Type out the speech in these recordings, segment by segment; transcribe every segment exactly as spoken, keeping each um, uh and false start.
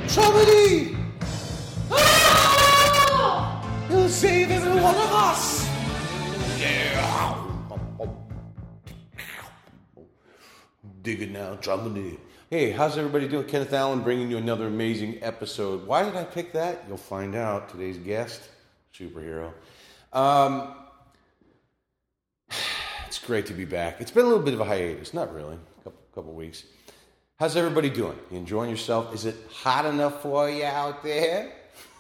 Tragedy! Ah! He'll save every one of us! Yeah! Dig it now, Tragedy. Hey, how's everybody doing? Kenneth Allen bringing you another amazing episode. Why did I pick that? You'll find out. Today's guest, superhero. Um, it's great to be back. It's been a little bit of a hiatus. Not really. A couple, couple weeks. How's everybody doing? You enjoying yourself? Is it hot enough for you out there?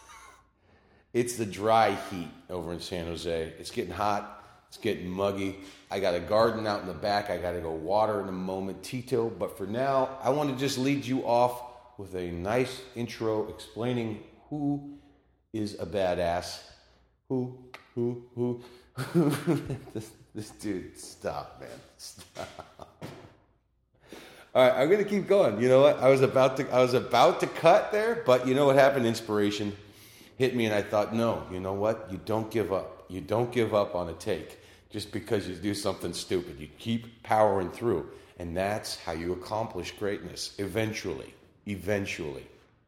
It's the dry heat over in San Jose. It's getting hot. It's getting muggy. I got a garden out in the back. I got to go water in a moment, Tito. But for now, I want to just lead you off with a nice intro explaining who is a badass. Who, who, who, this, this dude, stop, man. Stop. All right, I'm going to keep going. You know what? I was about to I was about to cut there, but you know what happened? Inspiration hit me, and I thought, no, you know what? You don't give up. You don't give up on a take just because you do something stupid. You keep powering through, and that's how you accomplish greatness eventually. Eventually.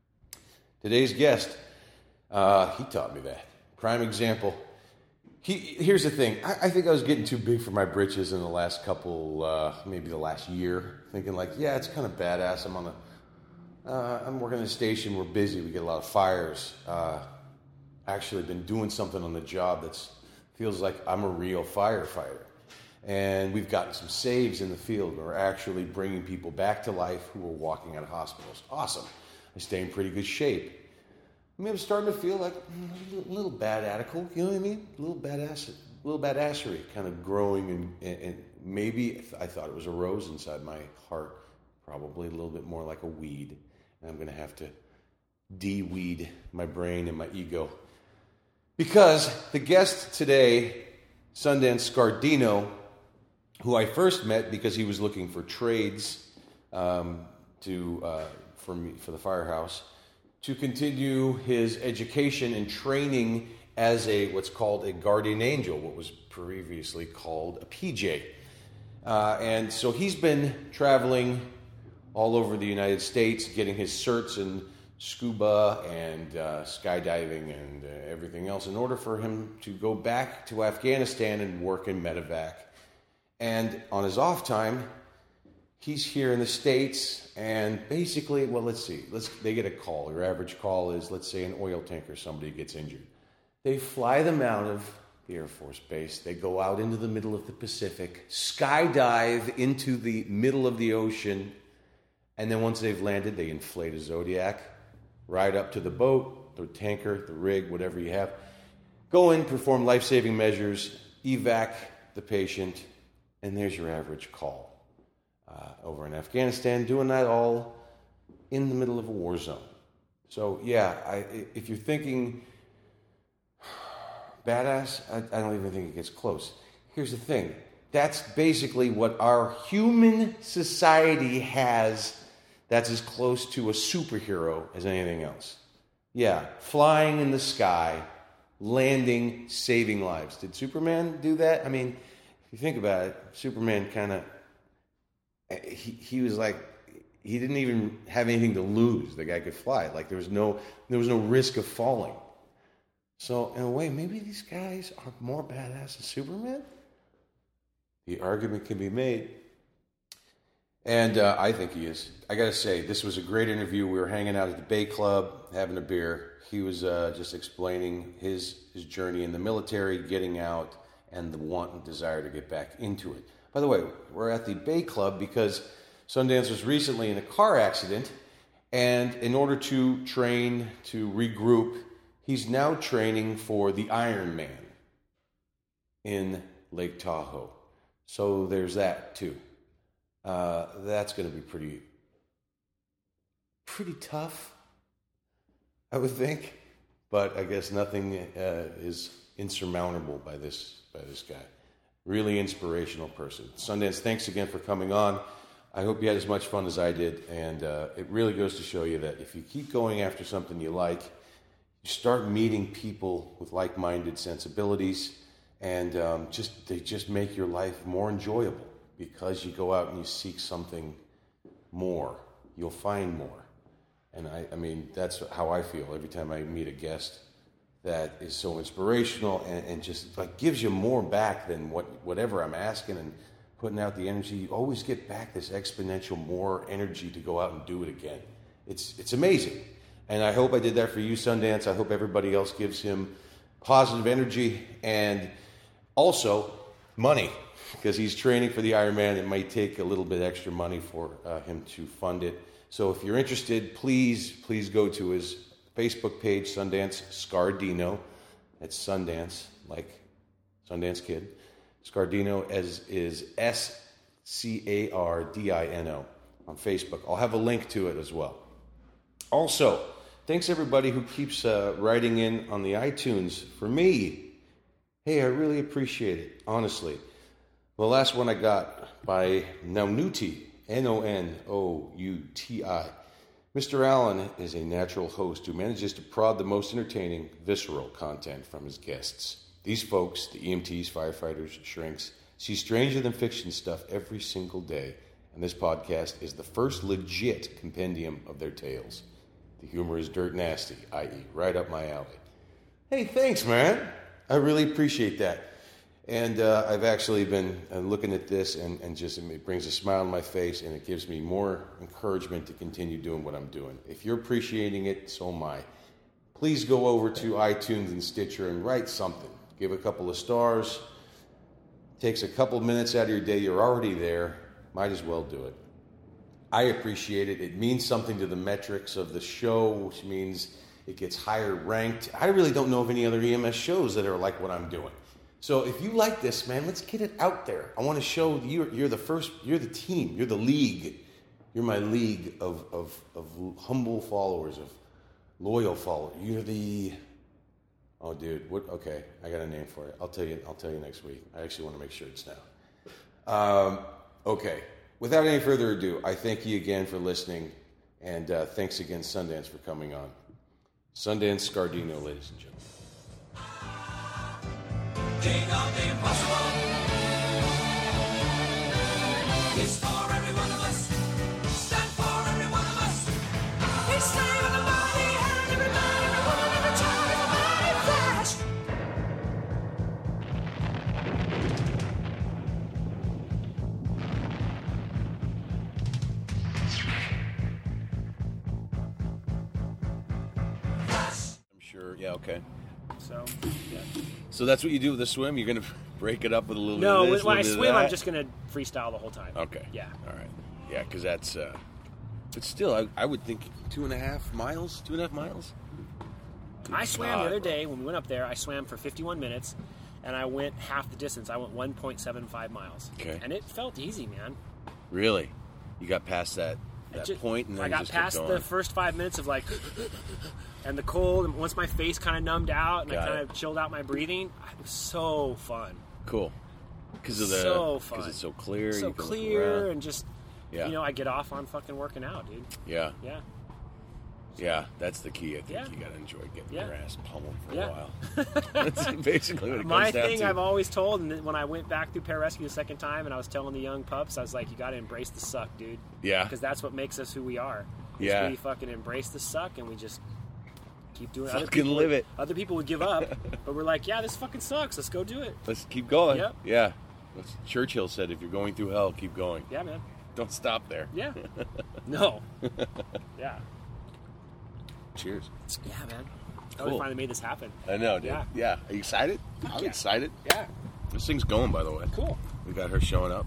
Today's guest, uh, he taught me that. Prime example. He, here's the thing. I, I think I was getting too big for my britches in the last couple, uh, maybe the last year. Thinking like, yeah, it's kind of badass. I'm on a, uh, I'm working at a station. We're busy. We get a lot of fires. Uh, actually been doing something on the job that's feels like I'm a real firefighter. And we've gotten some saves in the field. We're actually bringing people back to life who are walking out of hospitals. Awesome. I stay in pretty good shape. I mean, I'm starting to feel like a little bad-adical, you know what I mean? A little badass, a little badassery kind of growing, and, and, and maybe I thought it was a rose inside my heart, probably a little bit more like a weed. And I'm going to have to de-weed my brain and my ego. Because the guest today, Sundance Scardino, who I first met because he was looking for trades um, to uh, for me for the firehouse, to continue his education and training as a what's called a guardian angel, what was previously called a P J. Uh, and so he's been traveling all over the United States, getting his certs in scuba and uh, skydiving and uh, everything else in order for him to go back to Afghanistan and work in medevac. And on his off time, he's here in the States, and basically, well, let's see. Let's they get a call. Your average call is, let's say, an oil tanker, somebody gets injured. They fly them out of the Air Force Base. They go out into the middle of the Pacific, skydive into the middle of the ocean, and then once they've landed, they inflate a Zodiac, ride up to the boat, the tanker, the rig, whatever you have, go in, perform life-saving measures, evac the patient, and there's your average call. Uh, over in Afghanistan, doing that all in the middle of a war zone. So, yeah, I, if you're thinking badass, I, I don't even think it gets close. Here's the thing. That's basically what our human society has that's as close to a superhero as anything else. Yeah, flying in the sky, landing, saving lives. Did Superman do that? I mean, if you think about it, Superman kind of He he was like, he didn't even have anything to lose. The guy could fly. Like there was no there was no risk of falling. So in a way, maybe these guys are more badass than Superman. The argument can be made, and uh, I think he is. I got to say, this was a great interview. We were hanging out at the Bay Club, having a beer. He was uh, just explaining his his journey in the military, getting out, and the want and desire to get back into it. By the way, we're at the Bay Club because Sundance was recently in a car accident, and in order to train, to regroup, he's now training for the Ironman in Lake Tahoe. So there's that, too. Uh, that's going to be pretty, pretty tough, I would think. But I guess nothing uh, is insurmountable by this by this guy. Really inspirational person. Sundance, thanks again for coming on. I hope you had as much fun as I did, and uh, it really goes to show you that if you keep going after something you like, you start meeting people with like-minded sensibilities, and um, just they just make your life more enjoyable because you go out and you seek something more. You'll find more. And I, I mean, that's how I feel every time I meet a guest that is so inspirational and, and just like gives you more back than what whatever I'm asking and putting out the energy. You always get back this exponential more energy to go out and do it again. It's it's amazing. And I hope I did that for you, Sundance. I hope everybody else gives him positive energy and also money, because he's training for the Ironman. It might take a little bit extra money for uh, him to fund it. So if you're interested, please, please go to his Facebook page, Sundance Scardino. It's Sundance, like Sundance Kid. Scardino as is S C A R D I N O on Facebook. I'll have a link to it as well. Also, thanks everybody who keeps uh, writing in on the iTunes for me. Hey, I really appreciate it, honestly. The last one I got by Nonuti, N O N O U T I. Mister Allen is a natural host who manages to prod the most entertaining, visceral content from his guests. These folks, the E M Ts, firefighters, shrinks, see stranger than fiction stuff every single day, and this podcast is the first legit compendium of their tales. The humor is dirt nasty, that is right up my alley. Hey, thanks, man. I really appreciate that. And uh, I've actually been uh, looking at this and, and just it brings a smile on my face, and it gives me more encouragement to continue doing what I'm doing. If you're appreciating it, so am I. Please go over to iTunes and Stitcher and write something. Give a couple of stars. Takes a couple of minutes out of your day. You're already there. Might as well do it. I appreciate it. It means something to the metrics of the show, which means it gets higher ranked. I really don't know of any other E M S shows that are like what I'm doing. So if you like this, man, let's get it out there. I want to show you you're the first, you're the team, you're the league. You're my league of, of, of humble followers, of loyal followers. You're the, oh, dude, what? Okay, I got a name for it. I'll tell you. I'll tell you next week. I actually want to make sure it's now. Um, okay. Without any further ado, I thank you again for listening, and uh, thanks again, Sundance, for coming on. Sundance Scardino, ladies and gentlemen. King of the impossible. He's for every one of us. Stand for every one of us. He's slave of the mighty and every man, every woman, every child, every flash. I'm sure. Yeah. Okay. So, yeah. So that's what you do with the swim? You're going to break it up with a little No, bit of this, when I a little bit swim, of that? I'm just going to freestyle the whole time. Okay. Yeah. All right. Yeah, because that's... Uh, but still, I, I would think two and a half miles? Two and a half miles? I swam God, the other bro. day when we went up there. I swam for fifty-one minutes, and I went half the distance. I went one point seven five miles. Okay. And it felt easy, man. Really? You got past that, that Ju- point and then I got just kept past going. the first five minutes of like, and the cold, and once my face kind of numbed out and Got I kind it. of chilled out my breathing, it was so fun. Cool. Because of the... So fun. Because it's so clear. So you can look clear, around. and just, Yeah. you know, I get off on fucking working out, dude. Yeah. Yeah. Yeah, that's the key. I think Yeah. you got to enjoy getting Yeah. your ass pummeled for Yeah. a while. That's basically what it My comes down thing to. I've always told, and then when I went back through pararescue the second time, and I was telling the young pups, I was like, "You got to embrace the suck, dude." Yeah. Because that's what makes us who we are. is Yeah. We fucking embrace the suck, and we just keep doing. it. Fucking Other people live would, it. Other people would give up, but we're like, "Yeah, this fucking sucks. Let's go do it." Let's keep going. Yep. Yeah. That's- Churchill said, if you're going through hell, keep going. Yeah, man. Don't stop there. Yeah. No. Yeah. Cheers. Yeah, man. How we Cool. finally made this happen. I know, dude. Yeah. Yeah. Are you excited? I'm yeah. excited. Yeah. This thing's going, by the way. Cool. We got her showing up.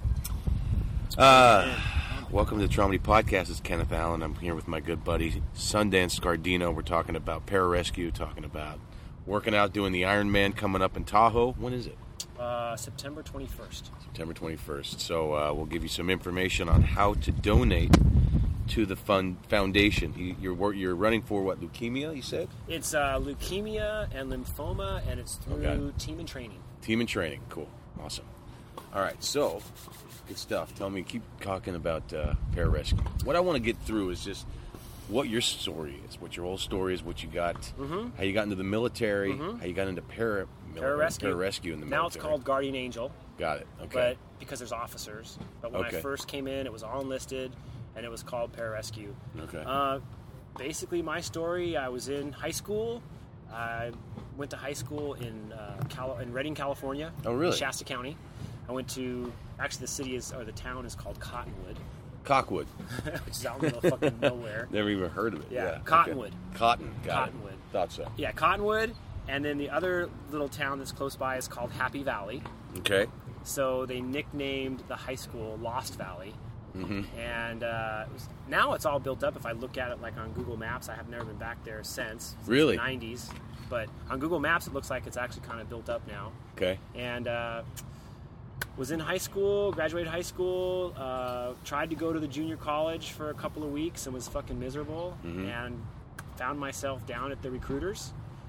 Uh, welcome to the Traumedy Podcast. It's Kenneth Allen. I'm here with my good buddy, Sundance Scardino. We're talking about pararescue, talking about working out, doing the Ironman coming up in Tahoe. When is it? Uh, September twenty-first. September twenty-first. So uh, we'll give you some information on how to donate to the fund foundation. You, you're wor- you're running for what? Leukemia? You said? It's uh, leukemia and lymphoma, and it's through Okay. team and training. Team and training. Cool. Awesome. All right. So good stuff. Tell me, keep talking about uh, pararescue. What I want to get through is just what your story is, what your whole story is, what you got, Mhm. how you got into the military, Mhm. how you got into para Pararescue. pararescue in the military. Now it's called Guardian Angel. Got it. Okay. But because there's officers. But when Okay. I first came in, it was all enlisted, and it was called pararescue. okay. Uh, basically my story. I was in high school. I went to high school in uh, Cal- in Redding, California. Oh, really? In Shasta County. I went to actually the city is or the town is called Cottonwood, Cockwood. which is out in the middle of fucking nowhere. Never even heard of it. Yeah, Yeah. Cottonwood. Okay. Cotton. Got Cottonwood. It. Thought so. Yeah, Cottonwood, and then the other little town that's close by is called Happy Valley. Okay. So they nicknamed the high school Lost Valley. Mm-hmm. And uh, it was, now it's all built up. If I look at it like on Google Maps, I have never been back there since. since Really? the nineties. But on Google Maps, it looks like it's actually kind of built up now. Okay. And uh, was in high school, graduated high school, uh, tried to go to the junior college for a couple of weeks and was fucking miserable. Mm-hmm. And found myself down at the recruiters.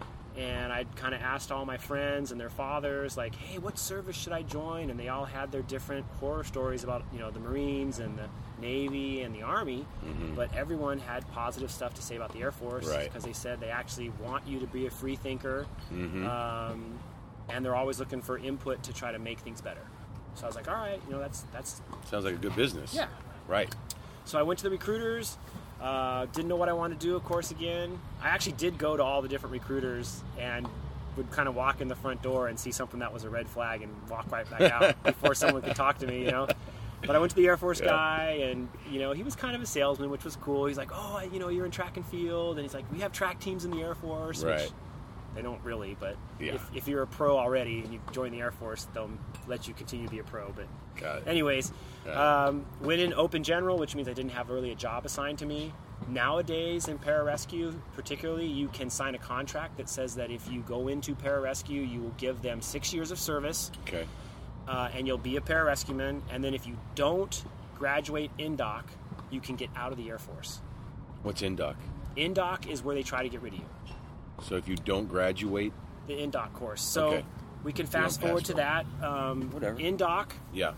And I'd kind of asked all my friends and their fathers, like, hey, what service should I join? And they all had their different horror stories about, you know, the Marines and the Navy and the Army. Mm-hmm. But everyone had positive stuff to say about the Air Force Right. because they said they actually want you to be a free thinker. Mm-hmm. Um, and they're always looking for input to try to make things better. So I was like, all right, you know, that's that's. Sounds like a good business. Yeah. Right. So I went to the recruiters. Uh, didn't know what I wanted to do, of course, again. I actually did go to all the different recruiters and would kind of walk in the front door and see something that was a red flag and walk right back out before someone could talk to me, you know. But I went to the Air Force Yeah. guy, and, you know, he was kind of a salesman, which was cool. He's like, oh, you know, you're in track and field. And he's like, we have track teams in the Air Force. Right. Which they don't really, but Yeah. if, if you're a pro already and you join the Air Force, they'll let you continue to be a pro. But Got it. anyways, Yeah. um, went in open general, which means I didn't have really a job assigned to me. Nowadays in pararescue, particularly, you can sign a contract that says that if you go into pararescue, you will give them six years of service, Okay. uh, and you'll be a pararescueman. And then if you don't graduate in doc, you can get out of the Air Force. What's in doc? In doc is where they try to get rid of you. So if you don't graduate, The in doc course. So Okay. we can don't fast forward pass to that. Um, Whatever. In doc, yeah.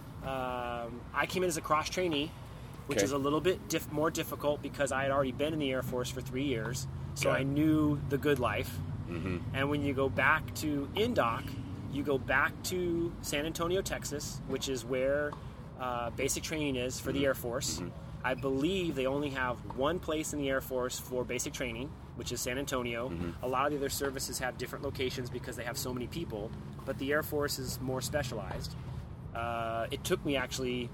Um, I came in as a cross trainee, which Okay. is a little bit diff- more difficult because I had already been in the Air Force for three years, so Okay. I knew the good life. Mm-hmm. And when you go back to INDOC, you go back to San Antonio, Texas, which is where uh, basic training is for the Air Force. I believe they only have one place in the Air Force for basic training, which is San Antonio. A lot of the other services have different locations because they have so many people, but the Air Force is more specialized. Uh, it took me actually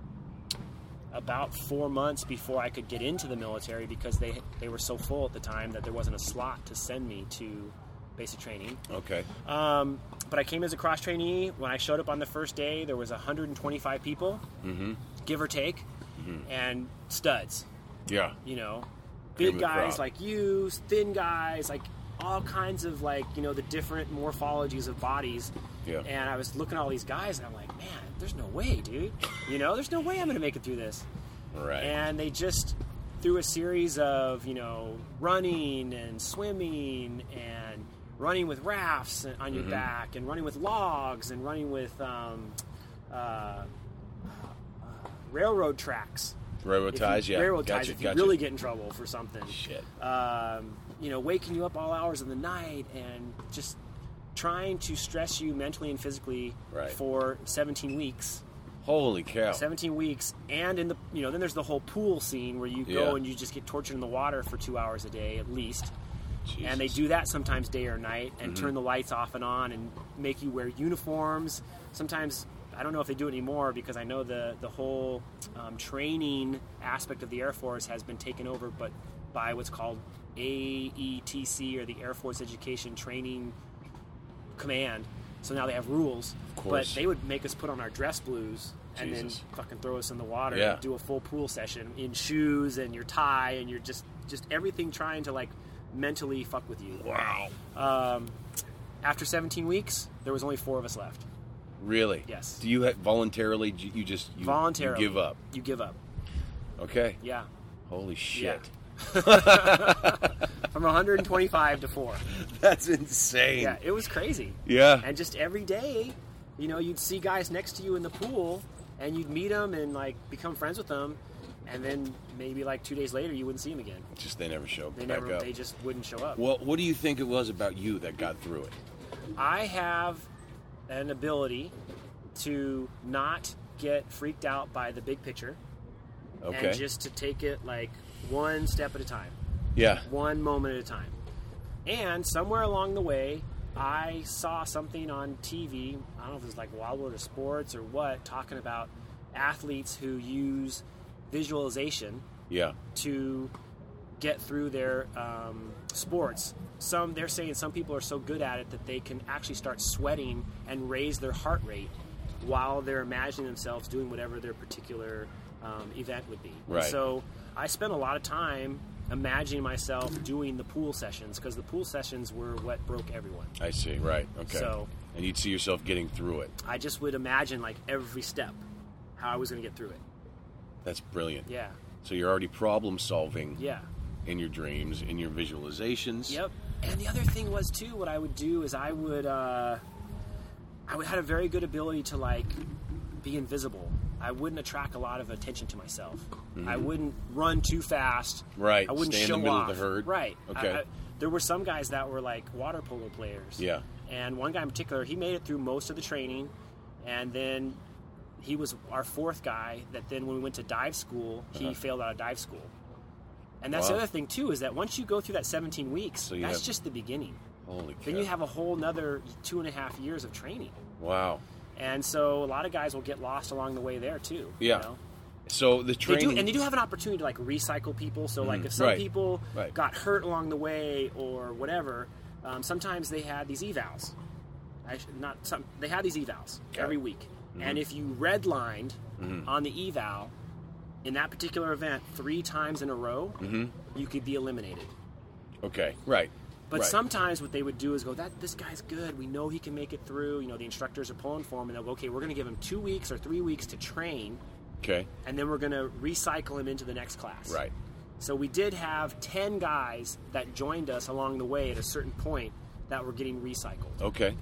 about four months before I could get into the military because they they were so full at the time that there wasn't a slot to send me to basic training. Okay. Um, but I came as a cross trainee. When I showed up on the first day, there was one hundred twenty-five people, Mm-hmm. give or take, and studs. Yeah. You know, Cream big of the guys crop. like you, thin guys, like all kinds of like, you know, the different morphologies of bodies. Yeah. And I was looking at all these guys and I'm like, man, there's no way, dude. You know, there's no way I'm going to make it through this. Right. And they just, through a series of, you know, running and swimming and running with rafts on your Mhm. back and running with logs and running with um, uh, railroad tracks. Railroad If you- ties, yeah. Railroad gotcha, ties if gotcha. you really get in trouble for something. Shit. Um, you know, waking you up all hours of the night and just trying to stress you mentally and physically Right. for seventeen weeks. Holy cow. seventeen weeks, and in the, you know, then there's the whole pool scene where you Yeah. go and you just get tortured in the water for two hours a day at least. And they Jesus. do that sometimes day or night and Mhm. turn the lights off and on and make you wear uniforms. Sometimes, I don't know if they do it anymore because I know the, the whole um, training aspect of the Air Force has been taken over but by what's called A E T C, or the Air Force Education Training Command. So now they have rules. Of course. But they would make us put on our dress blues and Jesus. then fucking throw us in the water Yeah. and do a full pool session in shoes and your tie and you're just, just everything trying to like mentally fuck with you. Wow. Um, after seventeen weeks, there was only four of us left. Really? Yes. Do you ha- voluntarily, j- you just, you, Voluntarily. you give up? You give up. Okay. Yeah. Holy shit. From one hundred twenty-five to four. That's insane. Yeah, it was crazy. Yeah. And just every day, you know, you'd see guys next to you in the pool, and you'd meet them and like become friends with them, and then maybe like two days later, you wouldn't see them again. Just they never show They back never, up. they just wouldn't show up. Well, what do you think it was about you that got through it? I have an ability to not get freaked out by the big picture, Okay. and just to take it like one step at a time. Yeah. One moment at a time. And somewhere along the way, I saw something on T V, I don't know if it was like Wild World of Sports or what, talking about athletes who use visualization Yeah. to get through their um, sports. Some they're saying some people are so good at it that they can actually start sweating and raise their heart rate while they're imagining themselves doing whatever their particular um, event would be. Right. So I spent a lot of time imagining myself doing the pool sessions because the pool sessions were what broke everyone. I see. Right. Okay. So- and you'd see yourself getting through it. I just would imagine like every step, how I was going to get through it. That's brilliant. Yeah. So you're already problem solving Yeah. in your dreams, in your visualizations. Yep. And the other thing was too, what I would do is I would, uh, I would had a very good ability to like be invisible. I wouldn't attract a lot of attention to myself. I wouldn't run too fast. Right. I wouldn't Stay in show the middle off. of the herd. Right. Okay. I, I, there were some guys that were like water polo players. Yeah. And one guy in particular, he made it through most of the training, and then he was our fourth guy. That then when we went to dive school, he Uh-huh. failed out of dive school. And that's Wow. the other thing too, is that once you go through that seventeen weeks, So you that's have- just the beginning. Holy cow. Then you have a whole nother two and a half years of training. Wow. And so a lot of guys will get lost along the way there too. Yeah. You know? So the They training. do, and they do have an opportunity to like recycle people. So like if some Right. people Right. got hurt along the way or whatever, um, sometimes they had these evals. I should not some. They had these evals Got every it. week, and if you redlined on the eval in that particular event three times in a row, you could be eliminated. Okay. Right. But right. sometimes what they would do is go, "That this guy's good. We know he can make it through." You know, the instructors are pulling for him, and they'll go, "Okay, we're going to give him two weeks or three weeks to train, Okay. and then we're going to recycle him into the next class." Right. So we did have ten guys that joined us along the way at a certain point that were getting recycled, Okay.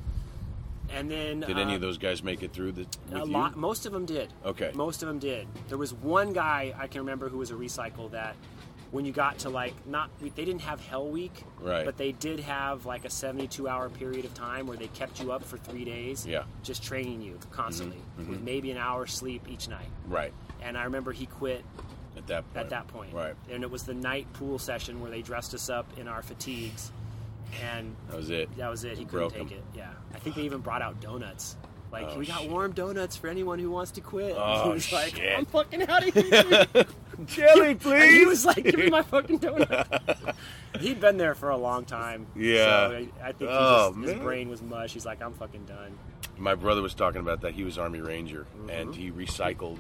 and then Did uh, any of those guys make it through the? With a you? lot. Most of them did. Okay. Most of them did. There was one guy I can remember who was a recycle that, when you got to like not, they didn't have Hell Week, Right. But they did have like a seventy-two hour period of time where they kept you up for three days, Yeah. just training you constantly Mm-hmm. with maybe an hour sleep each night. Right. And I remember he quit At that point. at that point. Right. And it was the night pool session where they dressed us up in our fatigues, and That was it. that was it. He couldn't Broke take him. it. Yeah, I think they even brought out donuts. Like, Oh, we got shit. warm donuts for anyone who wants to quit. Oh, he was like, shit. I'm fucking out of here. Jelly, And he was like, give me my fucking donut. He'd been there for a long time. Yeah. So I, I think he Oh, just, his man. brain was mush. He's like, I'm fucking done. My brother was talking about that. He was Army Ranger, Mm-hmm. and he recycled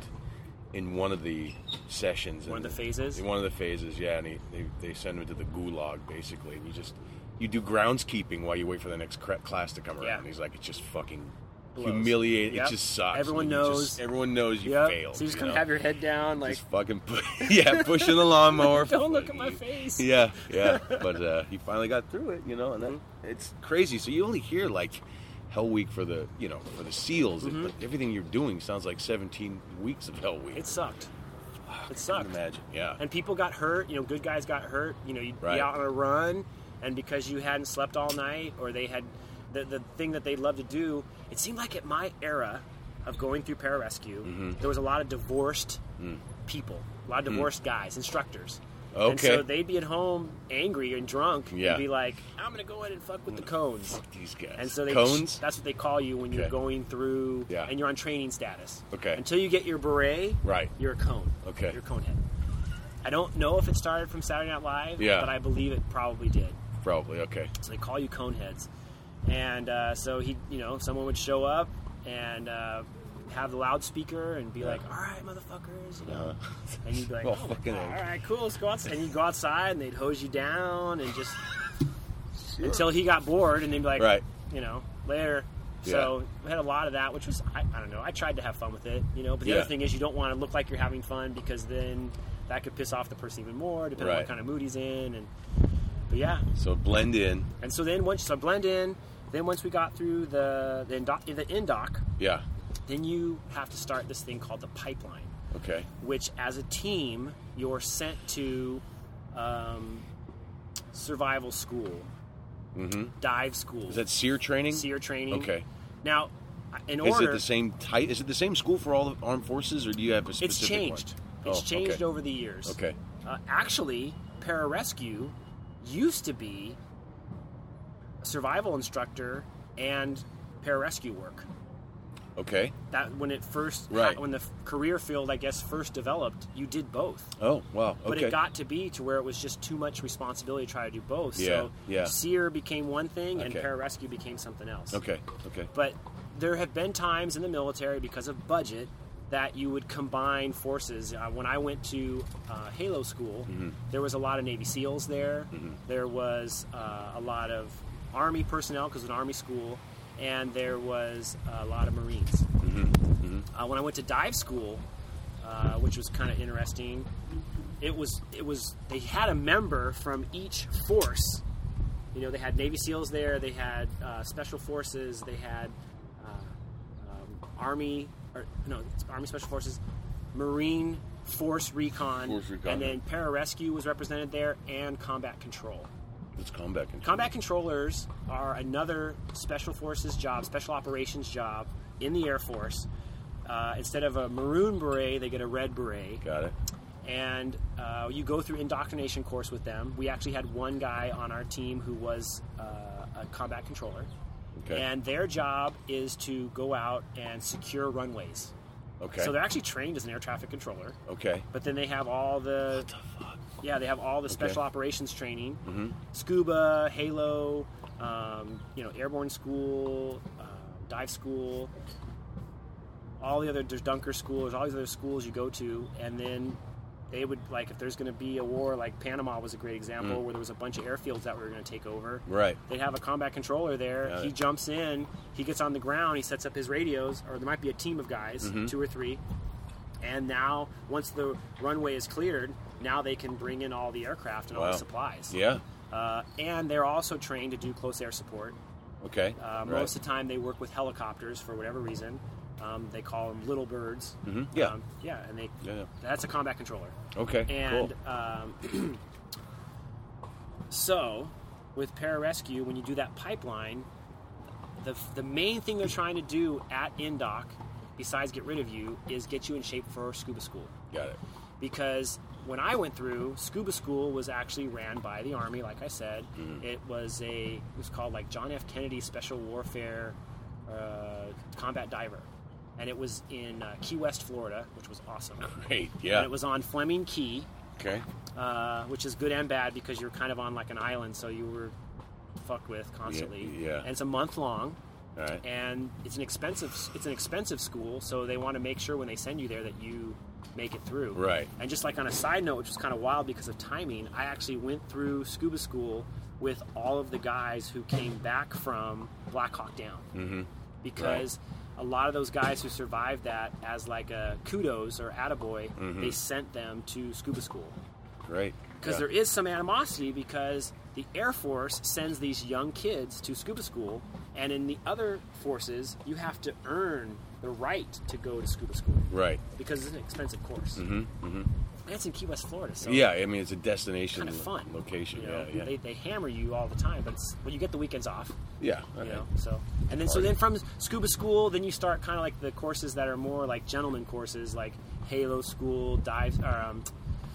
in one of the sessions. One and of the phases? In one of the phases, yeah. And he, they they send him to the gulag basically. And you just you do groundskeeping while you wait for the next cre- class to come around. Yeah. And he's like, it's just fucking Blows. humiliating. Yep. It just sucks. Everyone And you knows. just- everyone knows you Yep. failed. So you just you kind of know? have your head down, like, Just fucking put, yeah, pushing the lawnmower. don't look at my face. Yeah, yeah. But uh, he finally got through it, you know, and then Mm-hmm. it's crazy. So you only hear like Hell Week for the, you know, for the SEALs, Mm-hmm. but everything you're doing sounds like seventeen weeks of Hell Week. It sucked. I It can't sucked. imagine. Yeah. And people got hurt. You know, good guys got hurt. You know, you'd Right. be out on a run, and because you hadn't slept all night, or they had the the thing that they'd love to do. It seemed like at my era of going through pararescue, Mm-hmm. there was a lot of divorced people, a lot of divorced guys, instructors. And Mm. Okay. so they'd be at home angry and drunk, Yeah. and be like, "I'm gonna go in and fuck with the cones." Fuck these guys. And so they Cones? that's what they call you when you're Okay. going through Yeah. and you're on training status. Okay. Until you get your beret, Right. you're a cone. Okay. You're a cone head. I don't know if it started from Saturday Night Live, Yeah. but I believe it probably did. Probably, okay. So they call you cone heads. And uh, so he, you know, someone would show up and uh, have the loudspeaker and be like, "All right, motherfuckers," you know. Uh-huh. And you'd be like, Oh, "Oh, my fucking God, A. all right, cool, let's go outside." And you'd go outside and they'd hose you down and just until he got bored, and they'd be like, Right. you know, later. So we had a lot of that, which was, I, I don't know, I tried to have fun with it, you know. But the Yeah. other thing is, you don't want to look like you're having fun, because then that could piss off the person even more, depending on Right. what kind of mood he's in. And but yeah, So blend in. and so then once so blend in, then once we got through the the indoc, the indoc, Yeah. then you have to start this thing called the pipeline, Okay. which as a team you're sent to um, survival school, Mm-hmm. dive school, Is that SEER training? SEER training. Okay. Now, in Is order, it the same type? Is it the same school for all the armed forces, or do you have a it's specific changed. one? It's Oh, changed okay. over the years. Okay. Uh, actually, pararescue used to be survival instructor and pararescue work. Okay. That when it first, Right. when the f- career field, I guess, first developed, you did both. Oh, wow. Okay. But it got to be to where it was just too much responsibility to try to do both. Yeah, So yeah. SEER became one thing and Okay. pararescue became something else. Okay. Okay. But there have been times in the military, because of budget, that you would combine forces. Uh, when I went to uh, Halo School, Mm-hmm. there was a lot of Navy SEALs there. There was uh, a lot of Army personnel, because it was an Army school, and there was a lot of Marines. Mm-hmm. Uh, when I went to dive school, uh, which was kind of interesting, it was it was they had a member from each force. You know, they had Navy SEALs there, they had uh, Special Forces, they had uh, um, Army, or no, it's Army Special Forces, Marine Force Recon, Force Recon, and then Pararescue was represented there, and Combat Control. It's combat control. Combat controllers are another Special Forces job, Special Operations job in the Air Force. Uh, instead of a maroon beret, they get a red beret. Got it. And uh, you go through indoctrination course with them. We actually had one guy on our team who was uh, a combat controller. Okay. And their job is to go out and secure runways. Okay. So they're actually trained as an air traffic controller. Okay. But then they have all the... What the fuck? Yeah, they have all the special Okay. operations training, Mm-hmm. scuba, Halo, um, you know, airborne school, uh, dive school, all the other, there's Dunker school, there's all these other schools you go to, and then they would, like, if there's going to be a war, like Panama was a great example, Mm. where there was a bunch of airfields that we were going to take over. Right. They'd have a combat controller there. Got He it. jumps in, he gets on the ground, he sets up his radios, or there might be a team of guys, Mm-hmm. two or three. And now, once the runway is cleared, now they can bring in all the aircraft and all Wow. the supplies. Yeah. Uh, and they're also trained to do close air support. Okay. Uh, right. Most of the time, they work with helicopters for whatever reason. Um, they call them little birds. Mhm. Yeah. Um, yeah, and they Yeah, yeah. that's a combat controller. Okay. And cool. um, so, with pararescue, when you do that pipeline, the the main thing they're trying to do at Indoc, besides get rid of you, is get you in shape for scuba school. Got it. Because when I went through, scuba school was actually ran by the Army, like I said. Mm-hmm. It was a it was called like John F. Kennedy Special Warfare uh, Combat Diver, and it was in uh, Key West, Florida, which was awesome. Great. And Yeah. it was on Fleming Key, Okay. uh, which is good and bad because you're kind of on like an island, so you were fucked with constantly. yeah. And it's a month long. All right. And it's an expensive it's an expensive school, so they want to make sure when they send you there that you make it through. Right. And just like on a side note, which was kind of wild because of timing, I actually went through scuba school with all of the guys who came back from Black Hawk Down. Mm-hmm. Because a lot of those guys who survived that as like a kudos or attaboy, Mm-hmm. they sent them to scuba school. Great. Because Yeah. there is some animosity because the Air Force sends these young kids to scuba school, and in the other forces, you have to earn the right to go to scuba school Right. because it's an expensive course. Mm-hmm. Mm-hmm. And it's in Key West, Florida, so Yeah. I mean, it's a destination kind of fun. location. You know? Yeah. Yeah. They, they hammer you all the time, but it's, well, you get the weekends off. yeah. You okay. know, so and then so then from scuba school, then you start kind of like the courses that are more like gentleman courses, like Halo School, dive, or, um,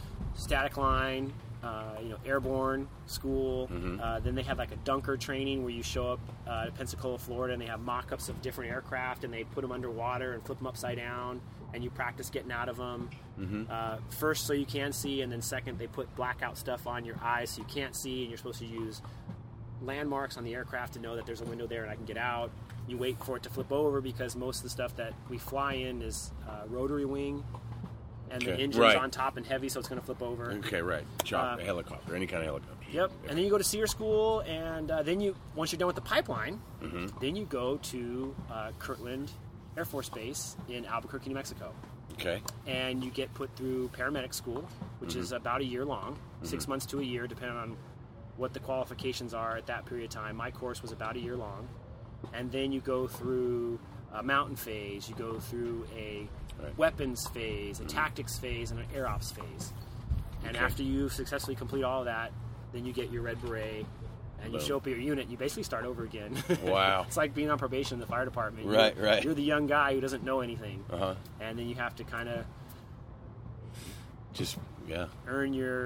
static line, uh, you know, airborne school. Mm-hmm. Uh, then they have like a dunker training where you show up uh, to Pensacola, Florida, and they have mock-ups of different aircraft, and they put them underwater and flip them upside down, and you practice getting out of them. Mm-hmm. Uh, first, so you can see, and then second, they put blackout stuff on your eyes so you can't see, and you're supposed to use landmarks on the aircraft to know that there's a window there and I can get out. You wait for it to flip over because most of the stuff that we fly in is uh, rotary wing, and the Okay, engine's right. on top and heavy, so it's going to flip over. Okay. Right. Chop Uh, a helicopter, any kind of helicopter. Yep. Yeah. And then you go to SEER school, and uh, then you once you're done with the pipeline, Mm-hmm. then you go to uh, Kirtland Air Force Base in Albuquerque, New Mexico. Okay. And you get put through paramedic school, which is about a year long, six months to a year, depending on what the qualifications are at that period of time. My course was about a year long. And then you go through a mountain phase, you go through a Right. weapons phase, a tactics phase, and an air ops phase. And Okay. after you successfully complete all of that, then you get your red beret, and you Boom. show up at your unit, and you basically start over again. Wow. It's like being on probation in the fire department. Right, You're- right. You're the young guy who doesn't know anything. Uh huh. And then you have to kind of Just yeah. earn your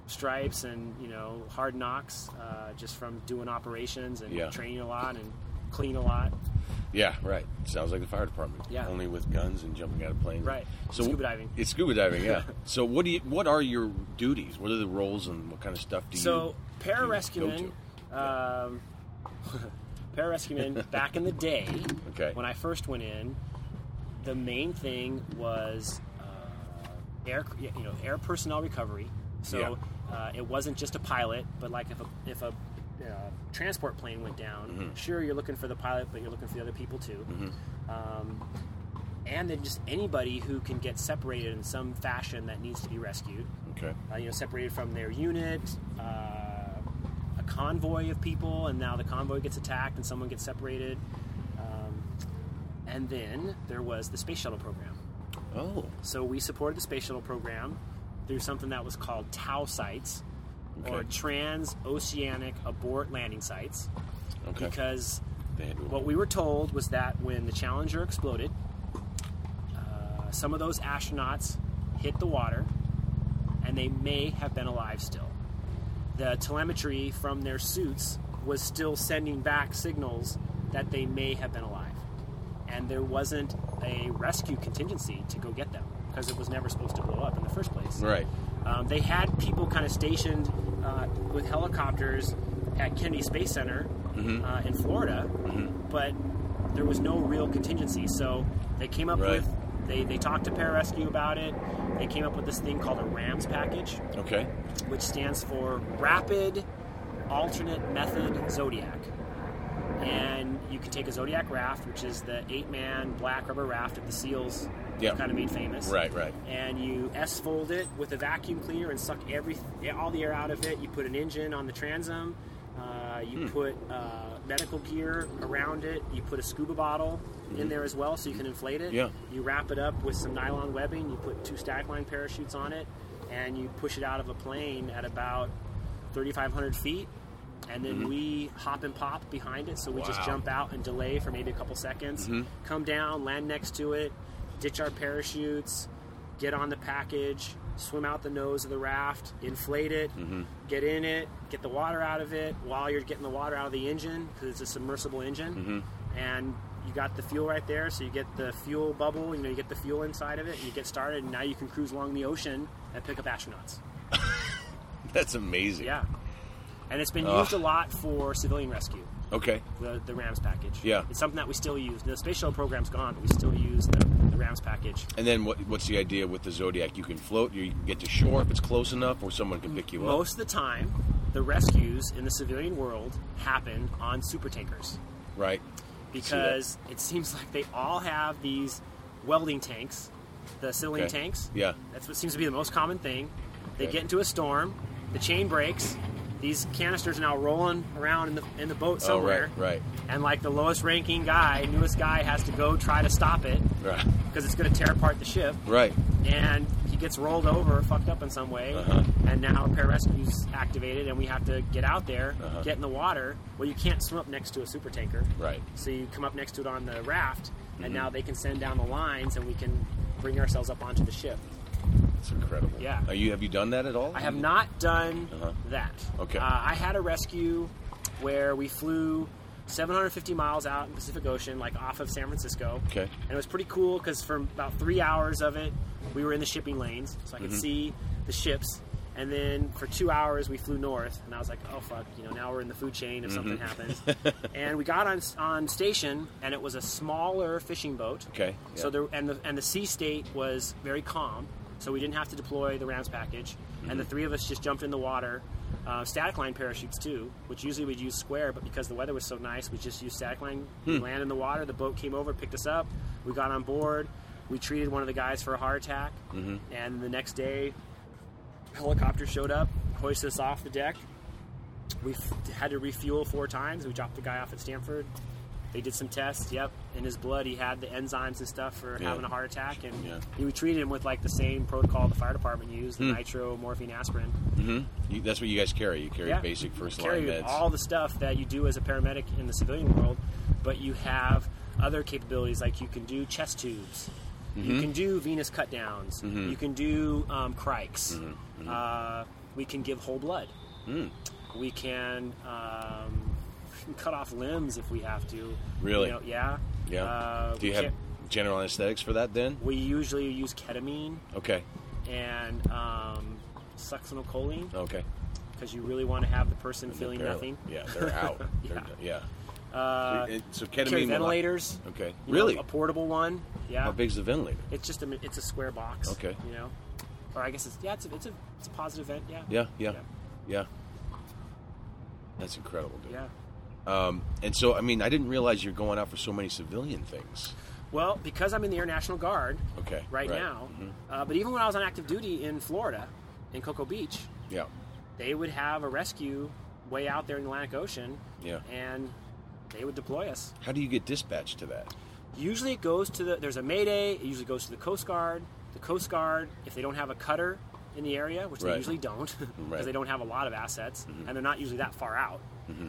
stripes and you know hard knocks uh, just from doing operations and Yeah. training a lot and clean a lot. Yeah, right. Sounds like the fire department. Yeah. Only with guns and jumping out of planes. Right. So Scuba diving. It's scuba diving, yeah. So what do you? What are your duties? What are the roles and what kind of stuff do you? So do you pararescuemen, go um, pararescuemen back in the day, Okay. when I first went in, the main thing was uh, air, you know, air personnel recovery. So Yeah. uh, it wasn't just a pilot, but like if a if a uh, transport plane went down, Mm-hmm. sure you're looking for the pilot, but you're looking for the other people too. Um, and then just anybody who can get separated in some fashion that needs to be rescued. Okay. Uh, you know, separated from their unit, uh, a convoy of people, and now the convoy gets attacked and someone gets separated. Um, and then there was the space shuttle program. Oh. So we supported the space shuttle program through something that was called TOW sites, or Okay. Transoceanic Abort Landing Sites, Okay. because They had to- what we were told was that when the Challenger exploded, uh, some of those astronauts hit the water, and they may have been alive still. The telemetry from their suits was still sending back signals that they may have been alive. And there wasn't a rescue contingency to go get them, because it was never supposed to blow up in the first place. Right. Um, they had people kind of stationed uh, with helicopters at Kennedy Space Center Mm-hmm. uh, in Florida, but there was no real contingency. So they came up Right. with, they, they talked to Pararescue about it. They came up with this thing called a RAMS package, Okay. which stands for Rapid Alternate Method Zodiac. And you can take a Zodiac raft, which is the eight-man black rubber raft that the SEALs Yeah. kind of made famous. Right. Right. And you S-fold it with a vacuum cleaner and suck every all the air out of it. You put an engine on the transom. Uh, you Hmm. put uh, medical gear around it. You put a scuba bottle in there as well, so you can inflate it. Mm-hmm. Yeah. You wrap it up with some nylon webbing. You put two static line parachutes on it, and you push it out of a plane at about thirty-five hundred feet. And then we hop and pop behind it, so we just Mm-hmm. Wow. jump out and delay for maybe a couple seconds. Mm-hmm. Come down, land next to it, ditch our parachutes, get on the package, swim out the nose of the raft, inflate it, Mm-hmm. get in it, get the water out of it while you're getting the water out of the engine, because it's a submersible engine. Mm-hmm. And you got the fuel right there, so you get the fuel bubble, you know, you get the fuel inside of it, and you get started, and now you can cruise along the ocean and pick up astronauts. That's amazing. Yeah. And it's been Ugh. used a lot for civilian rescue. Okay. The, the RAMS package. Yeah. It's something that we still use. The space shuttle program's gone, but we still use the, the RAMS package. And then what? What's the idea with the Zodiac? You can float. You can get to shore if it's close enough, or someone can pick you up. Most of the time, the rescues in the civilian world happen on super tankers, Right. because it seems like they all have these welding tanks, the acetylene Okay. tanks. Yeah. That's what seems to be the most common thing. They Okay. get into a storm, the chain breaks, these canisters are now rolling around in the in the boat Oh, somewhere. right. Right. And like the lowest ranking guy, newest guy, has to go try to stop it Right. because it's going to tear apart the ship. Right. And he gets rolled over, fucked up in some way. Uh-huh. And now pararescue's activated, and we have to get out there, Uh-huh. get in the water. Well, you can't swim up next to a super tanker. Right. So you come up next to it on the raft, and Mm-hmm. now they can send down the lines, and we can bring ourselves up onto the ship. It's incredible. Yeah. Are you? Have you done that at all? I have not done Uh-huh. that. Okay. Uh, I had a rescue where we flew seven hundred fifty miles out in the Pacific Ocean, like off of San Francisco. Okay. And it was pretty cool because for about three hours of it, we were in the shipping lanes, so I could Mm-hmm. see the ships. And then for two hours, we flew north, and I was like, "Oh fuck, you know, now we're in the food chain if something Mm-hmm. happens." And we got on on station, and it was a smaller fishing boat. Okay. So Yeah. there and the and the sea state was very calm, so we didn't have to deploy the RAMS package. And the three of us just jumped in the water. Uh, static line parachutes too, which usually we'd use square, but because the weather was so nice, we just used static line. We landed in the water. The boat came over, picked us up. We got on board. We treated one of the guys for a heart attack, and the next day, helicopter showed up, hoisted us off the deck. We f- had to refuel four times. We dropped the guy off at Stanford. They did some tests. Yep, in his blood he had the enzymes and stuff for Yeah. having a heart attack, and Yeah. we treated him with like the same protocol the fire department used: the nitro, morphine, aspirin. Mm-hmm. You, that's what you guys carry. You carry Yeah, basic first carry line meds. all the stuff that you do as a paramedic in the civilian world, but you have other capabilities like you can do chest tubes, Mm-hmm. you can do venous cut downs, you can do um, crikes. Uh, We can give whole blood. Mm. We can um, cut off limbs if we have to. Really? You know, yeah. Yeah. Uh, Do you we have can't- general anesthetics for that then? We usually use ketamine Okay. and um, succinylcholine Okay. because you really want to have the person feeling They're- nothing. Yeah, they're out. Yeah. They're, yeah. Uh, It- so carry ketamine. will- ventilators. Okay. you Really? know, a portable one. Yeah. How big's the ventilator? It's just a it's a square box. Okay. You know, or I guess it's yeah it's a it's a it's a positive vent. Yeah. Yeah. Yeah. Yeah. Yeah. That's incredible, dude. Yeah. Um, and so, I mean, I didn't realize you're going out for so many civilian things. Well, because I'm in the Air National Guard Okay. right, now, Mhm. uh, but even when I was on active duty in Florida, in Cocoa Beach, Yeah. they would have a rescue way out there in the Atlantic Ocean, Yeah. and they would deploy us. How do you get dispatched to that? Usually it goes to the, there's a Mayday, it usually goes to the Coast Guard. The Coast Guard, if they don't have a cutter in the area, which Right. they usually don't, because Right. they don't have a lot of assets, and they're not usually that far out,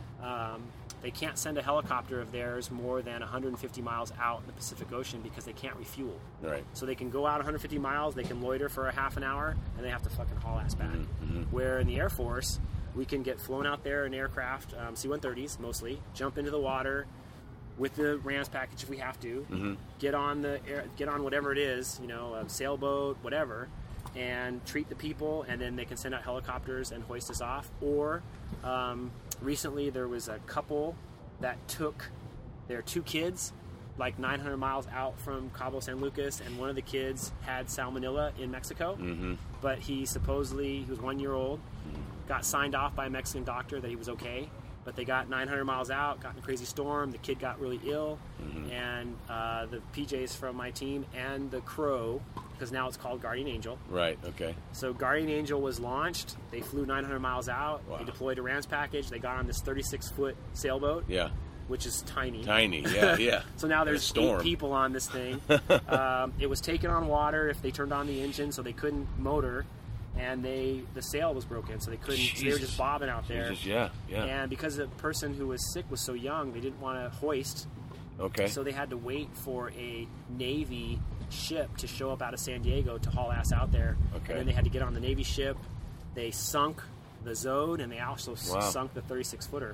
um, they can't send a helicopter of theirs more than one hundred fifty miles out in the Pacific Ocean because they can't refuel. Right. So they can go out one hundred fifty miles, they can loiter for a half an hour, and they have to fucking haul ass back. Where in the Air Force, we can get flown out there in aircraft, um, C one thirties mostly, jump into the water with the RAMS package if we have to, get on the air, get on whatever it is, you know, a sailboat, whatever, and treat the people, and then they can send out helicopters and hoist us off. Or um, recently there was a couple that took their two kids like nine hundred miles out from Cabo San Lucas, and one of the kids had salmonella in Mexico, Mm-hmm. but he supposedly, he was one year old, got signed off by a Mexican doctor that he was okay, but they got nine hundred miles out, got in a crazy storm, the kid got really ill, and uh, the P Js from my team and the Crow, because now it's called Guardian Angel. Right. Okay. So Guardian Angel was launched, they flew nine hundred miles out, Wow. they deployed a RAMS package, they got on this thirty-six foot sailboat, Yeah. which is tiny. Tiny. Yeah. Yeah. So now A there's storm. eight people on this thing. um, it was taken on water if they turned on the engine, so they couldn't motor, and they the sail was broken, so they couldn't. So they were Jesus. just bobbing out there. Jesus, yeah. Yeah. And because the person who was sick was so young, they didn't want to hoist, Okay. so they had to wait for a Navy ship to show up out of San Diego to haul ass out there. Okay. And then they had to get on the Navy ship. They sunk the Zode, and they also s- Wow. sunk the thirty-six footer.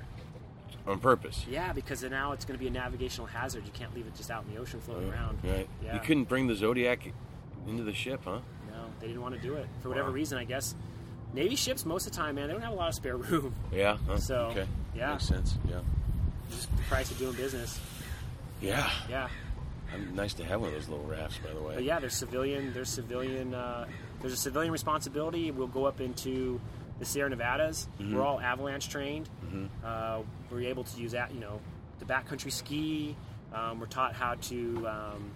On purpose. Yeah, because then now it's going to be a navigational hazard. You can't leave it just out in the ocean floating around. Right. Yeah. You couldn't bring the Zodiac into the ship, huh? No, they didn't want to do it for whatever Wow. reason. I guess Navy ships most of the time, man, they don't have a lot of spare room. Yeah. Huh? So, okay. yeah. Makes sense. Yeah. Just the price of doing business. Yeah. Yeah, I'm, nice to have one of those little rafts, by the way. but yeah, there's civilian. There's civilian. Uh, there's a civilian responsibility. We'll go up into the Sierra Nevadas. Mm-hmm. We're all avalanche trained. Uh, we're able to use that. You know, the backcountry ski. Um, we're taught how to um,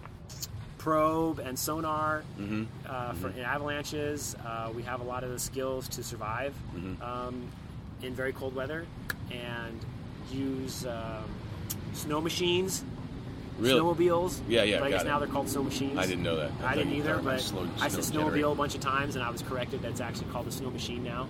probe and sonar Mm-hmm. uh, for in avalanches. Uh, we have a lot of the skills to survive Mm-hmm. um, in very cold weather, and use um, snow machines, Really? snowmobiles. Yeah, yeah, But I guess got it. now they're called snow machines. I didn't know that. I, I didn't thought you either, were talking about but slow- I said snow snowmobile generator. a bunch of times, and I was corrected. That's actually called a snow machine now.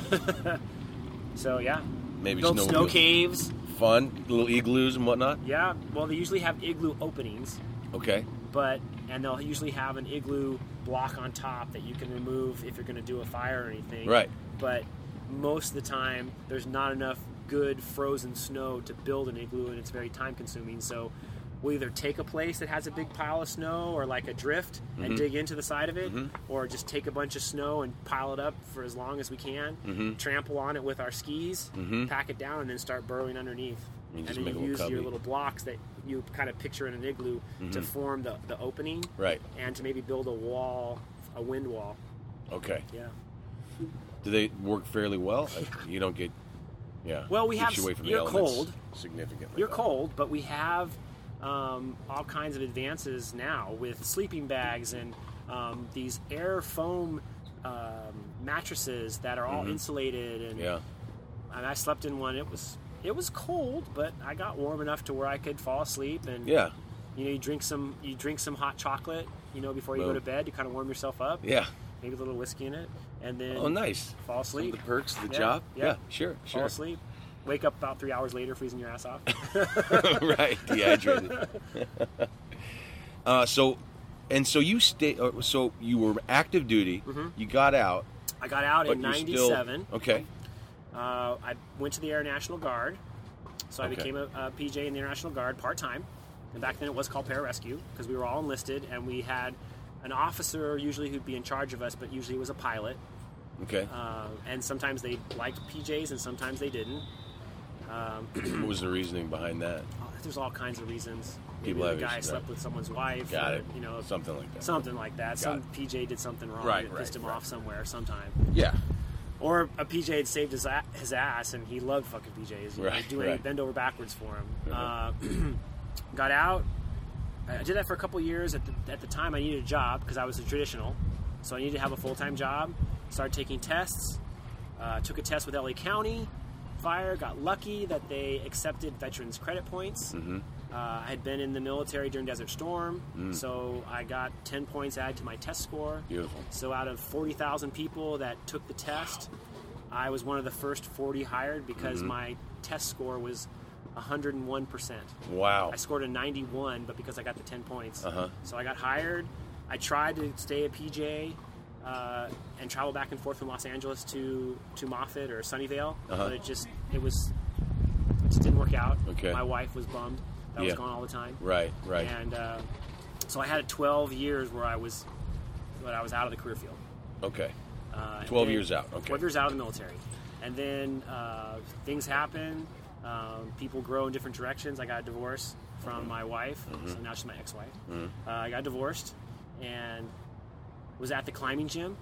So yeah, Maybe built snowmobile. snow caves. Fun, little igloos and whatnot. Yeah, well, they usually have igloo openings, Okay. but and they'll usually have an igloo block on top that you can remove if you're going to do a fire or anything. Right. But most of the time, there's not enough good frozen snow to build an igloo, and it's very time consuming. So we'll either take a place that has a big pile of snow or like a drift Mm-hmm. and dig into the side of it, or just take a bunch of snow and pile it up for as long as we can, Mm-hmm. trample on it with our skis, pack it down, and then start burrowing underneath. You And just then make a you little use your cubby. little blocks that you kind of picture in an igloo to form the, the opening, Right. and to maybe build a wall, a wind wall. Okay. Yeah. Do they work fairly well? You don't get. Yeah. Well, we keeps have- you away from the you're elements cold. Significantly. You're though. cold, but we have um, all kinds of advances now with sleeping bags and um, these air foam um, mattresses that are all insulated. And, Yeah. and I slept in one. It was it was cold, but I got warm enough to where I could fall asleep. And Yeah. you know, you drink some you drink some hot chocolate. You know, before you Boom. go to bed, you kind of warm yourself up. Yeah. Maybe a little whiskey in it, and then Oh, nice. fall Some of asleep. the perks of the Yeah, job. yeah. Sure. Fall Sure. asleep. Wake up about three hours later, freezing your ass off. Right. Dehydrated. uh, so, and so you stay. uh, So you were active duty. Mm-hmm. You got out, I got out But in you're still- ninety-seven. Okay. Uh, I went to the Air National Guard, so I Okay. became a, a P J in the Air National Guard part-time. And back then it was called pararescue because we were all enlisted, and we had an officer usually who'd be in charge of us, but usually it was a pilot. Okay. Uh, and sometimes they liked P Js and sometimes they didn't. Um, What was the reasoning behind that? there's all kinds of reasons. Maybe People the have guy issues, slept right? with someone's wife. Got or, it. You know, Something like that. Something like that. Some it. P J did something wrong Right, that pissed right, him right. off somewhere sometime. Yeah. Or a P J had saved his, a- his ass, and he loved fucking P Js. You know, Right, doing right. bend over backwards for him. Uh-huh. Uh, got out. I did that for a couple years. At the, at the time, I needed a job because I was a traditional, so I needed to have a full-time job. Started taking tests. Uh, took a test with L A County Fire. Got lucky that they accepted veterans credit points. Mm-hmm. Uh, I had been in the military during Desert Storm, Mm. so I got ten points added to my test score. Beautiful. So out of forty thousand people that took the test, I was one of the first forty hired because Mm-hmm. my test score was one hundred one percent. Wow. I scored a ninety-one, but because I got the ten points. Uh-huh. So I got hired. I tried to stay a P J uh, and travel back and forth from Los Angeles to, to Moffett or Sunnyvale, Uh-huh. but it just it was it just didn't work out. Okay. My wife was bummed. I was Yeah. gone all the time. Right. Right. And uh, so I had twelve years where I was, where I was out of the career field. Okay. Uh, and Twelve then- years out. Okay. twelve years out of the military. And then uh, things happen. Um, people grow in different directions. I got a divorce from my wife, so now she's my ex-wife. Uh, I got divorced and was at the climbing gym.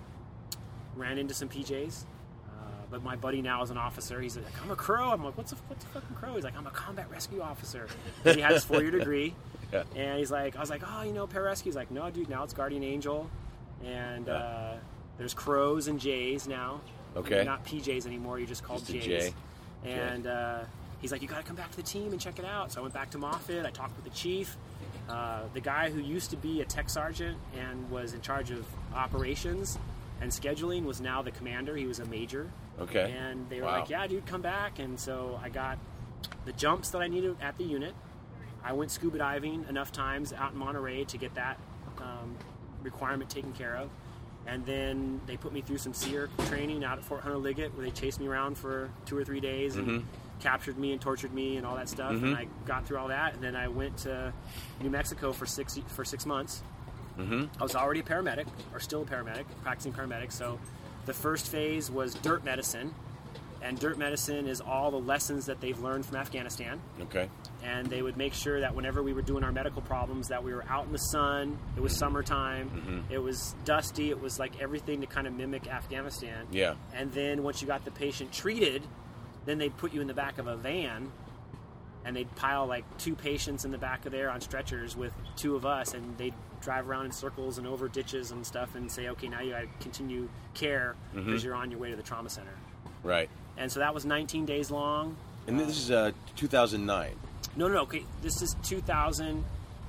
Ran into some P Js. Uh, but my buddy now is an officer. He's like, I'm a crow. I'm like, what's a, what's a fucking crow? He's like, I'm a combat rescue officer. 'Cause he had his four-year degree. Yeah. And he's like, I was like, oh, you know, pararescue. He's like, no, dude, now it's Guardian Angel. And Yeah. uh, there's crows and Js now. Okay. You're not P Js anymore. You're just called Just a Js. J. And uh, he's like, you got to come back to the team and check it out. So I went back to Moffett. I talked with the chief. Uh, the guy who used to be a tech sergeant and was in charge of operations and scheduling was now the commander. He was a major. Okay. And they were Wow. like, yeah, dude, come back. And so I got the jumps that I needed at the unit. I went scuba diving enough times out in Monterey to get that um, requirement taken care of. And then they put me through some SEER training out at Fort Hunter Liggett, where they chased me around for two or three days and Mhm. captured me and tortured me and all that stuff. Mhm. And I got through all that. And then I went to New Mexico for six for six months. Mm-hmm. I was already a paramedic, or still a paramedic, practicing paramedic. So the first phase was dirt medicine. And dirt medicine is all the lessons that they've learned from Afghanistan. Okay. And they would make sure that whenever we were doing our medical problems, that we were out in the sun. It was summertime. Mhm. It was dusty. It was like everything to kind of mimic Afghanistan. Yeah. And then once you got the patient treated, then they'd put you in the back of a van, and they'd pile like two patients in the back of there on stretchers with two of us, and they'd drive around in circles and over ditches and stuff and say, okay, now you got to continue care because Mhm. you're on your way to the trauma center. Right. And so that was nineteen days long. And this is uh, two thousand nine. No, no, no. Okay, this is two thousand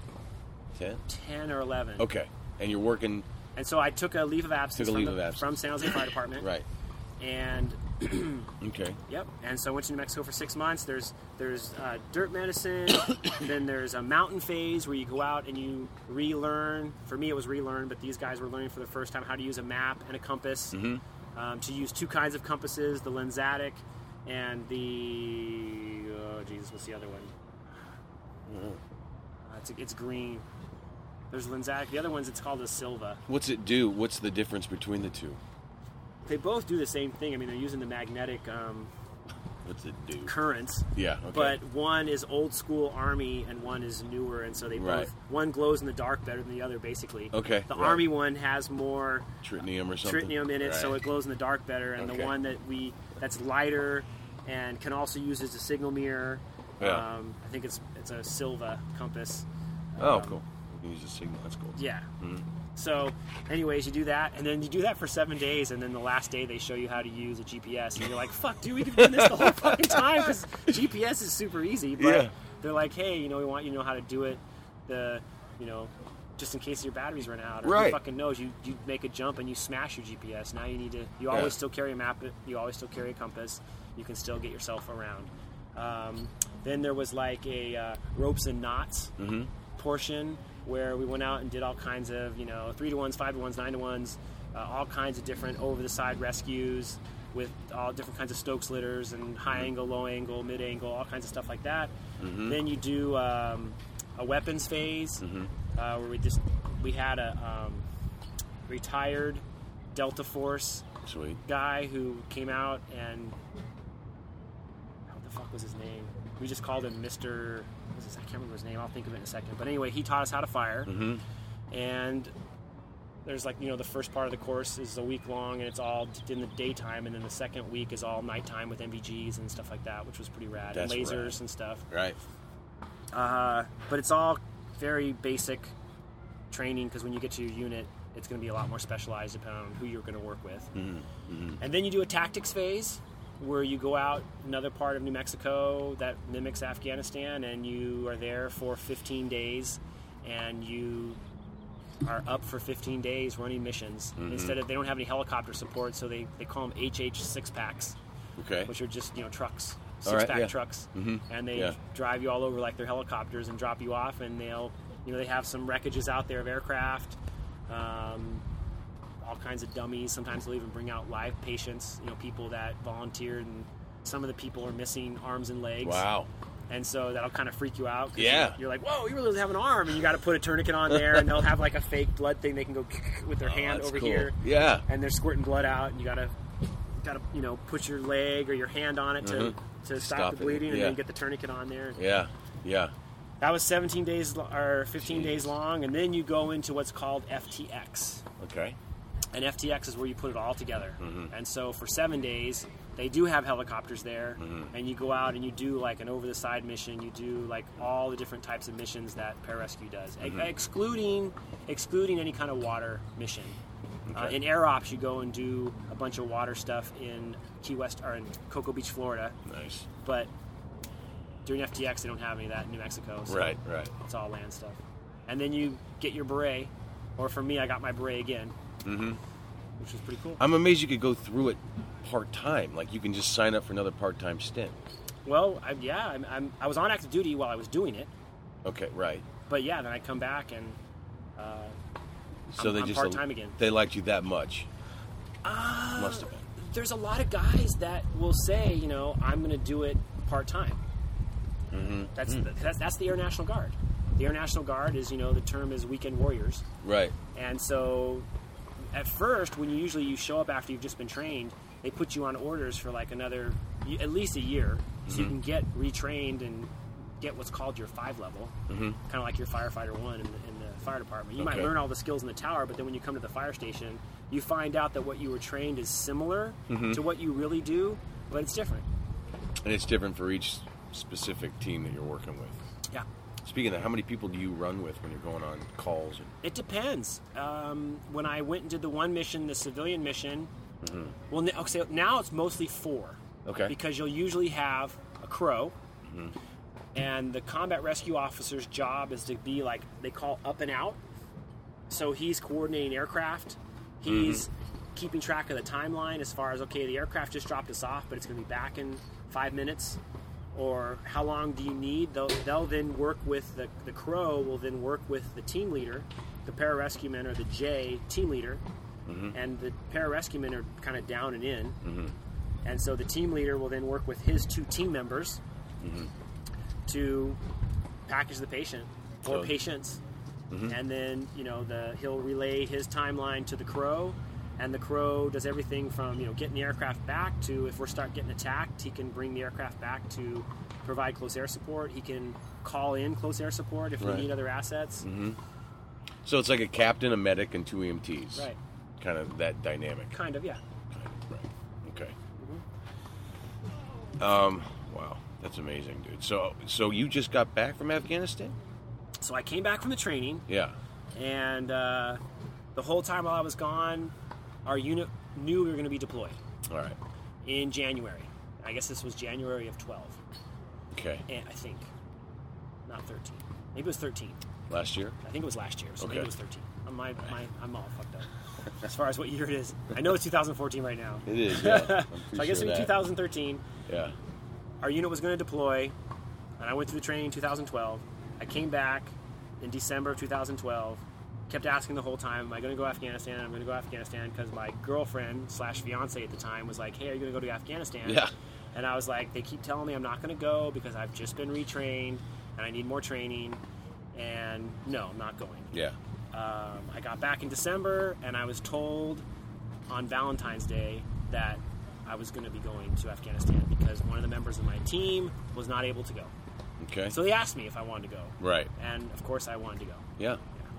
Ten. ten or eleven. Okay. And you're working. And so I took a leave of absence, Took a from, leave the- of absence. from San Jose Fire Department. Right. And Okay. yep. And so I went to New Mexico for six months. There's there's uh, dirt medicine. Then there's a mountain phase where you go out and you relearn. For me, it was relearn, but these guys were learning for the first time how to use a map and a compass. Mm-hmm. Um, to use two kinds of compasses, the Lensatic and the oh Jesus, what's the other one? Uh, it's, it's green. There's Lensatic. The other one's it's called a Silva. What's it do? What's the difference between the two? They both do the same thing. I mean, they're using the magnetic um, What's it do? currents, Yeah. Okay. but one is old school Army and one is newer, and so they both Right. one glows in the dark better than the other. Basically, Okay, The right. Army one has more Tritium or something. tritium in it, so Right. it glows in the dark better, and Okay. the one that we that's lighter and can also use as a signal mirror. Yeah. Um, I think it's it's a Silva compass. Oh, Um, cool. You can use a signal. That's cool. Yeah. Mhm. So, anyways, you do that, and then you do that for seven days, and then the last day they show you how to use a G P S, and you're like, "Fuck, dude, we could be doing this the whole fucking time because G P S is super easy." But Yeah. they're like, "Hey, you know, we want you to know how to do it, the, you know, just in case your batteries run out, or Right. who fucking knows, you you make a jump and you smash your G P S. Now you need to, you Yeah. always still carry a map, you always still carry a compass, you can still get yourself around." Um, then there was like a uh, ropes and knots Mm-hmm. portion where we went out and did all kinds of, you know, three to ones, five to ones, nine to ones, uh, all kinds of different over-the-side rescues with all different kinds of Stokes litters and high angle, low angle, mid angle, all kinds of stuff like that. Mm-hmm. Then you do um, a weapons phase Mm-hmm. uh, where we just we had a um, retired Delta Force Sweet. guy who came out and what the fuck was his name? We just called him Mister What was his, I can't remember his name. I'll think of it in a second. But anyway, he taught us how to fire, Mm-hmm. and there's like, you know, the first part of the course is a week long and it's all in the daytime, and then the second week is all nighttime with M V Gs and stuff like that, which was pretty rad. That's and lasers rad. and stuff. Right. Uh, but it's all very basic training, because when you get to your unit, it's going to be a lot more specialized depending on who you're going to work with. Mm-hmm. And then you do a tactics phase where you go out another part of New Mexico that mimics Afghanistan, and you are there for fifteen days, and you are up for fifteen days running missions. Mm-hmm. Instead of, they don't have any helicopter support, so they, they call them H H six packs, Okay. which are just, you know, trucks, All right, six pack yeah. trucks, Mhm. and they Yeah. drive you all over like they're helicopters and drop you off, and they'll, you know, they have some wreckages out there of aircraft, um, all kinds of dummies. Sometimes they'll even bring out live patients, you know, people that volunteered, and some of the people are missing arms and legs. Wow. And so that'll kind of freak you out. 'cause Yeah. You're, you're like, whoa, you really have an arm, and you got to put a tourniquet on there, and they'll have like a fake blood thing they can go with their Oh, hand that's over cool. here, Yeah. and they're squirting blood out, and you gotta, gotta, you know, put your leg or your hand on it to Mhm. to stop, Stop the it, bleeding, and yeah. then get the tourniquet on there. Yeah. Yeah. That was seventeen days lo- or fifteen Jeez. days long, and then you go into what's called F T X. Okay. And F T X is where you put it all together. Mhm. And so for seven days, they do have helicopters there, Mhm. and you go out and you do like an over-the-side mission. You do like all the different types of missions that pararescue does, ex- Mhm. excluding excluding any kind of water mission. Uh, Okay. in Air Ops, you go and do a bunch of water stuff in Key West or in Cocoa Beach, Florida. Nice. But during F T X, they don't have any of that in New Mexico. So Right. Right. it's all land stuff. And then you get your beret, or for me, I got my beret again, Mm-hmm. which was pretty cool. I'm amazed you could go through it part time. Like you can just sign up for another part time stint. Well, I, yeah, I'm, I'm, I was on active duty while I was doing it, Okay. Right. but yeah, then I come back and uh, So I'm- they I'm just part-time again. They liked you that much. uh, Must have been. there's a lot of guys that will say, you know, I'm going to do it part time. Mm-hmm. That's, the, that's that's the Air National Guard. The Air National Guard is, you know, the term is weekend warriors. Right. And so, at first, when you usually you show up after you've just been trained, they put you on orders for like another, at least a year, so you Mhm. can get retrained and get what's called your five level, Mm-hmm. kind of like your firefighter one in the, in the fire department. You might Okay. learn all the skills in the tower, but then when you come to the fire station, you find out that what you were trained is similar Mhm. to what you really do, but it's different. And it's different for each specific team that you're working with. Yeah. Speaking of that, how many people do you run with when you're going on calls? And, It depends. Um, when I went and did the one mission, the civilian mission, well, n- okay, now it's mostly four. Okay. Because you'll usually have a crow, Mhm. and the combat rescue officer's job is to be like, they call up and out. So he's coordinating aircraft. He's keeping track of the timeline as far as, okay, the aircraft just dropped us off, but it's going to be back in five minutes. Or how long do you need? They'll, they'll then work with the, the crow will then work with the team leader, the pararescueman or the J team leader, Mhm. and the pararescuemen are kind of down and in. Mhm. And so the team leader will then work with his two team members Mhm. to package the patient or So- patients. Mhm. And then, you know, the he'll relay his timeline to the crow, and the crow does everything from, you know, getting the aircraft back to, if we're start getting attacked, he can bring the aircraft back to provide close air support. He can call in close air support if Right. we need other assets. Mhm. So it's like a captain, a medic, and two E M Ts. Right. Kind of that dynamic. Kind of, yeah. Right. Okay. Um. Wow, that's amazing, dude. So, so you just got back from Afghanistan? So I came back from the training, Yeah. and uh, the whole time while I was gone, our unit knew we were going to be deployed All right. in January. I guess this was January of twelve, Okay. and I think. Not thirteen. Maybe it was thirteen. Last year. I think it was last year, so maybe Okay. it was thirteen. I'm, my, my, I'm all fucked up as far as what year it is. I know it's two thousand fourteen right now. It is. Yeah. I'm So I pretty guess sure in that. two thousand thirteen, Yeah. our unit was going to deploy, and I went through the training in two thousand twelve. I came back, in December of two thousand twelve. Kept asking the whole time, am I going to go to Afghanistan? I'm going to go to Afghanistan because my girlfriend slash fiance at the time was like, hey, are you going to go to Afghanistan? Yeah. And I was like, they keep telling me I'm not going to go because I've just been retrained and I need more training. And no, I'm not going. Yeah. Um, I got back in December and I was told on Valentine's Day that I was going to be going to Afghanistan because one of the members of my team was not able to go. Okay. So they asked me if I wanted to go. Right. And of course I wanted to go. Yeah.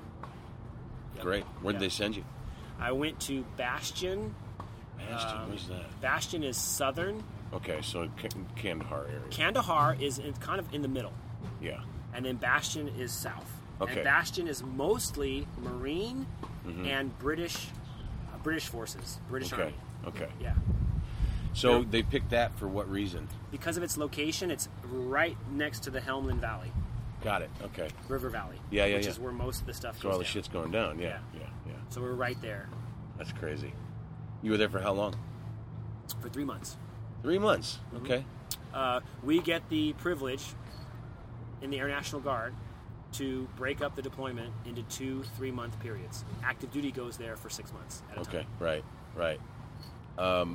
Yep. Great. Where did Yeah. they send you? I went to Bastion. Bastion. Um, Where's that? Bastion is southern. Okay, so K- Kandahar area. Kandahar is in, kind of in the middle. Yeah. And then Bastion is south. Okay. And Bastion is mostly Marine Mhm. and British uh, British forces, British Okay. Army. Okay. Yeah. So Yeah. they picked that for what reason? Because of its location, it's right next to the Helmand Valley, Got it. Okay. River Valley. Yeah, yeah, Which yeah. is where most of the stuff So goes all the down. shit's going down. Yeah. Yeah. Yeah. Yeah. So we're right there That's crazy. You were there for how long? for three months. Three months. Mm-hmm. Okay. Uh, we get the privilege in the Air National Guard to break up the deployment into two three-month periods. Active duty goes there for six months at a Okay. time. Right. Right. Um.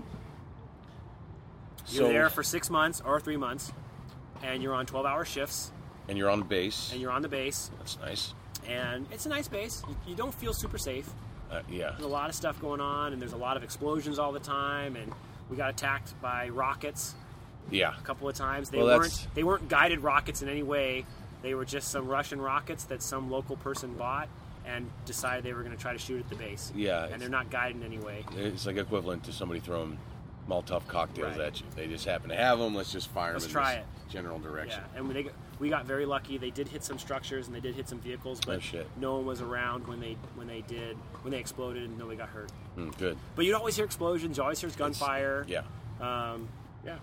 You're so, there for six months or three months, and you're on twelve-hour shifts, and you're on base. and you're on the base, That's nice. and it's a nice base. You, you don't feel super safe. Uh, yeah. There's a lot of stuff going on, and there's a lot of explosions all the time, and we got attacked by rockets Yeah. a couple of times. They Well, weren't that's- they weren't guided rockets in any way. They were just some Russian rockets that some local person bought and decided they were going to try to shoot at the base. Yeah, and it's- they're not guided in any way. It's like equivalent to somebody throwing Molotov cocktails Right. at you. They just happen to have them. Let's just fire Let's them in try this it. general direction. Yeah, and we, they, we got very lucky. They did hit some structures and they did hit some vehicles, but Oh, shit. no one was around when they when they did when they exploded and nobody got hurt. Mm, good. But you'd always hear explosions. You always hear gunfire. Yeah. Um, yeah.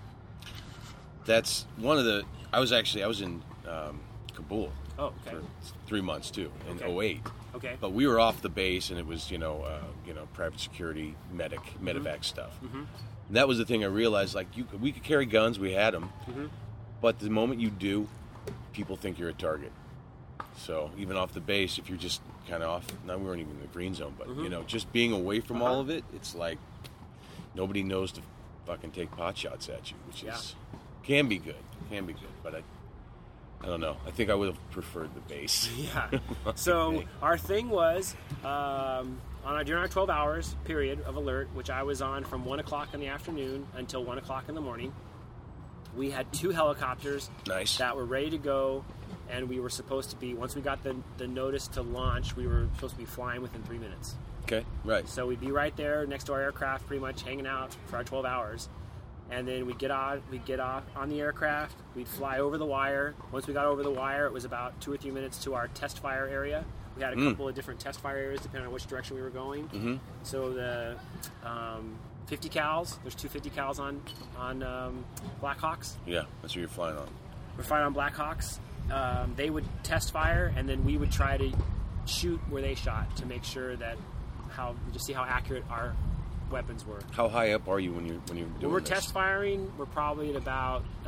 That's one of the. I was actually I was in um, Kabul Oh, okay. for three months too in Okay. oh eight. Okay. But we were off the base, and it was you know uh, you know private security medic medevac stuff. Mm-hmm. And that was the thing I realized. Like you, we could carry guns, we had them, Mm-hmm. but the moment you do, people think you're a target. So even off the base, if you're just kind of off, now we weren't even in the green zone, but you know, just being away from all Uh-huh. of it, it's like nobody knows to fucking take pot shots at you, which Yeah. is can be good, can be good, but I, I don't know. I think I would have preferred the base. Yeah. So our thing was um, on our, during our twelve hours period of alert, which I was on from one o'clock in the afternoon until one o'clock in the morning. We had two helicopters Nice. that were ready to go, and we were supposed to be once we got the the notice to launch, we were supposed to be flying within three minutes. Okay, right. So we'd be right there next to our aircraft, pretty much hanging out for our twelve hours. And then we'd get on, we'd get off on the aircraft. We'd fly over the wire. Once we got over the wire, it was about two or three minutes to our test fire area. We had a Mm. couple of different test fire areas depending on which direction we were going. Mm-hmm. So the um, fifty cals, there's two fifty cals on on um, Blackhawks. Yeah, that's what you're flying on. We're firing on Blackhawks. Um, they would test fire, and then we would try to shoot where they shot to make sure that how to see how accurate our weapons were. How high up are you when you're when you're doing When we're this? test firing, we're probably at about a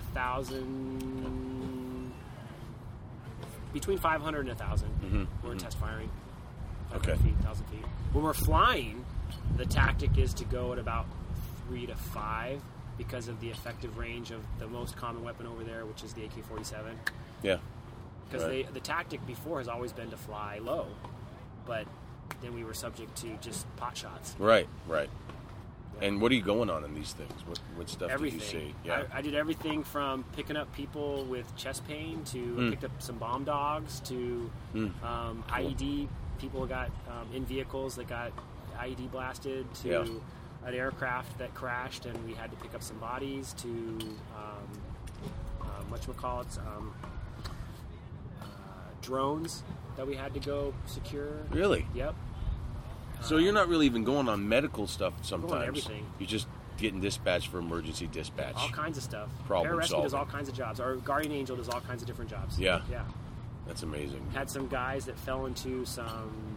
thousand, between five hundred and a thousand. Mhm, We're mhm. test firing. Okay. five hundred feet, thousand feet. When we're flying, the tactic is to go at about three to five because of the effective range of the most common weapon over there, which is the A K forty-seven. Yeah. Because Right. they the tactic before has always been to fly low, but then we were subject to just pot shots. Right. Right. And what are you going on in these things? What what stuff Everything. did you see? Yeah. I, I did everything from picking up people with chest pain to Mm. I picked up some bomb dogs to Mm. um, I E D people got um, in vehicles that got I E D blasted to Yeah. an aircraft that crashed and we had to pick up some bodies to um, uh, whatchamacallit, um, uh, drones that we had to go secure. Really? Yep. So you're not really even going on medical stuff sometimes. everything. You're just getting dispatched for emergency dispatch. All kinds of stuff. Problem Pararescue does solving. all kinds of jobs. Our Guardian Angel does all kinds of different jobs. Yeah. Yeah. That's amazing. Had some guys that fell into some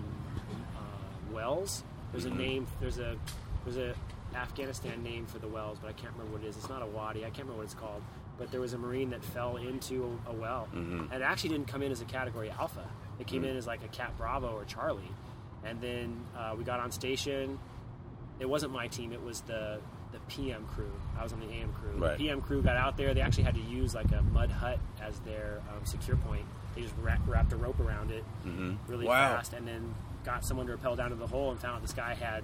uh, wells. There's Mhm. a name. There's a there's a Afghanistan name for the wells, but I can't remember what it is. It's not a wadi. I can't remember what it's called. But there was a Marine that fell into a, a well, Mhm. and it actually didn't come in as a Category Alpha. It came in as like a Cat Bravo or Charlie, and then uh, we got on station. It wasn't my team; it was the the P M crew. I was on the A M crew. Right. The P M crew got out there. They actually had to use like a mud hut as their um, secure point. They just wrap, wrapped a rope around it Mm-hmm. really Wow. fast, and then got someone to rappel down to the hole and found out this guy had.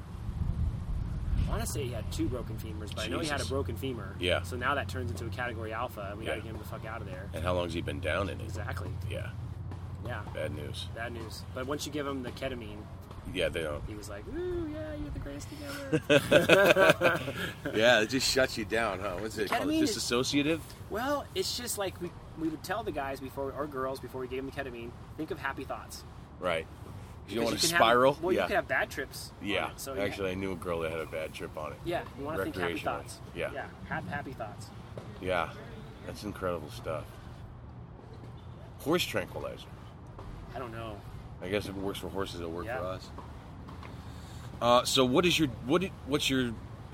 I want to say he had two broken femurs, but I know he had a Jesus. broken femur. Yeah. So now that turns into a category alpha, and we got to Yeah. get him the fuck out of there. And how long's he been down in it? Exactly. Yeah, Yeah. bad news. Bad news. But once you give him the ketamine, Yeah, they don't. he was like, "Ooh, yeah, you're the greatest thing ever." Yeah, it just shuts you down, huh? What's it called? Ketamine is- Disassociative? Well, it's just like we, we would tell the guys before, or girls before we gave them the ketamine, think of happy thoughts. Right. You don't want Because to can have- spiral? well, yeah. you can have bad trips. on yeah. it, so Actually, I knew a girl that had a bad trip on it. yeah, you want to think happy Recreational. thoughts. Yeah. Yeah, have happy thoughts. Yeah. That's incredible stuff. Horse tranquilizer. I don't know. I guess if it works for horses, it'll work Yeah. for us. Uh, so what is your what? i- What's your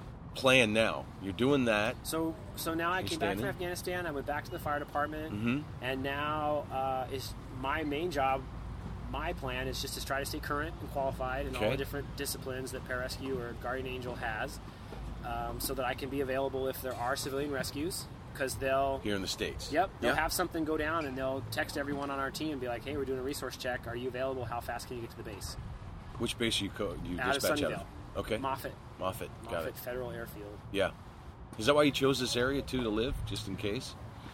plan now? You're doing that. So, so now I You came back staying from in? Afghanistan. I went back to the fire department, Mhm. and now uh, is my main job. My plan is just to try to stay current and qualified in all Okay. the different disciplines that Pararescue or Guardian Angel has, um, so that I can be available if there are civilian rescues. Because they'll, Here in the States. yep, they'll Yeah. have something go down, and they'll text everyone on our team and be like, "Hey, we're doing a resource check. Are you available? How fast can you get to the base?" Which base you co- you Out of dispatch out Sunnyvale. of? Okay. Moffett, Moffett. Got Moffett it. Federal Airfield. Yeah. Is that why you chose this area too to live, just in case?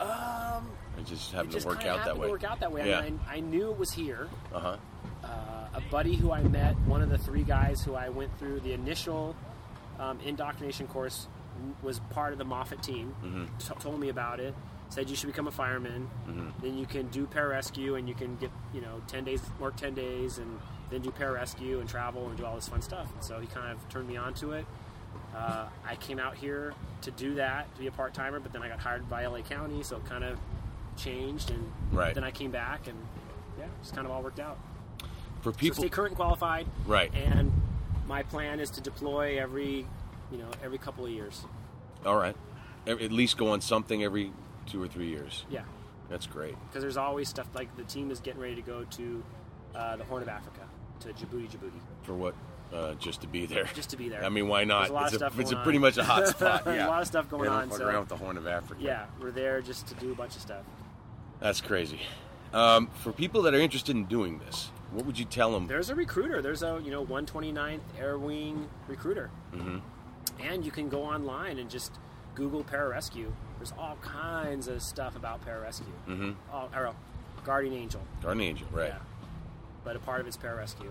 Um, It just it happened just to work kinda out that happened way. to work out that way. Yeah. I, mean, I, I knew it was here. Uh huh. Uh, a buddy who I met, one of the three guys who I went through the initial um, indoctrination course, w- was part of the Moffett team. Mm-hmm. T- told me about it. Said you should become a fireman. Mm-hmm. Then you can do pararescue, and you can get you know ten days, work ten days, and then do pararescue and travel and do all this fun stuff. And so he kind of turned me on to it. Uh, I came out here to do that, to be a part timer, but then I got hired by L A County, so it kind of changed, and Right. then I came back, and yeah, just kind of all worked out. For So people, stay current and qualified. Right. And my plan is to deploy every, you know, every couple of years. all right, At at least go on something every two or three years. Yeah. That's great. Because there's always stuff like the team is getting ready to go to uh, the Horn of Africa, to Djibouti, Djibouti, For what? Uh, just to be there. just to be there. I mean, why not? There's a lot it's of stuff it's a going pretty on. much a hot spot. There's Yeah. a lot of stuff going Yeah, don't on, fuck so- around with the Horn of Africa. Yeah, we're there just to do a bunch of stuff. That's crazy. Um, for people that are interested in doing this, what would you tell them? There's a recruiter. There's a you know one twenty-ninth Air Wing recruiter, Mhm. and you can go online and just Google pararescue. There's all kinds of stuff about pararescue. Mm-hmm. Oh, or, uh, Guardian Angel. Guardian Angel, right? Yeah. But a part of it's pararescue.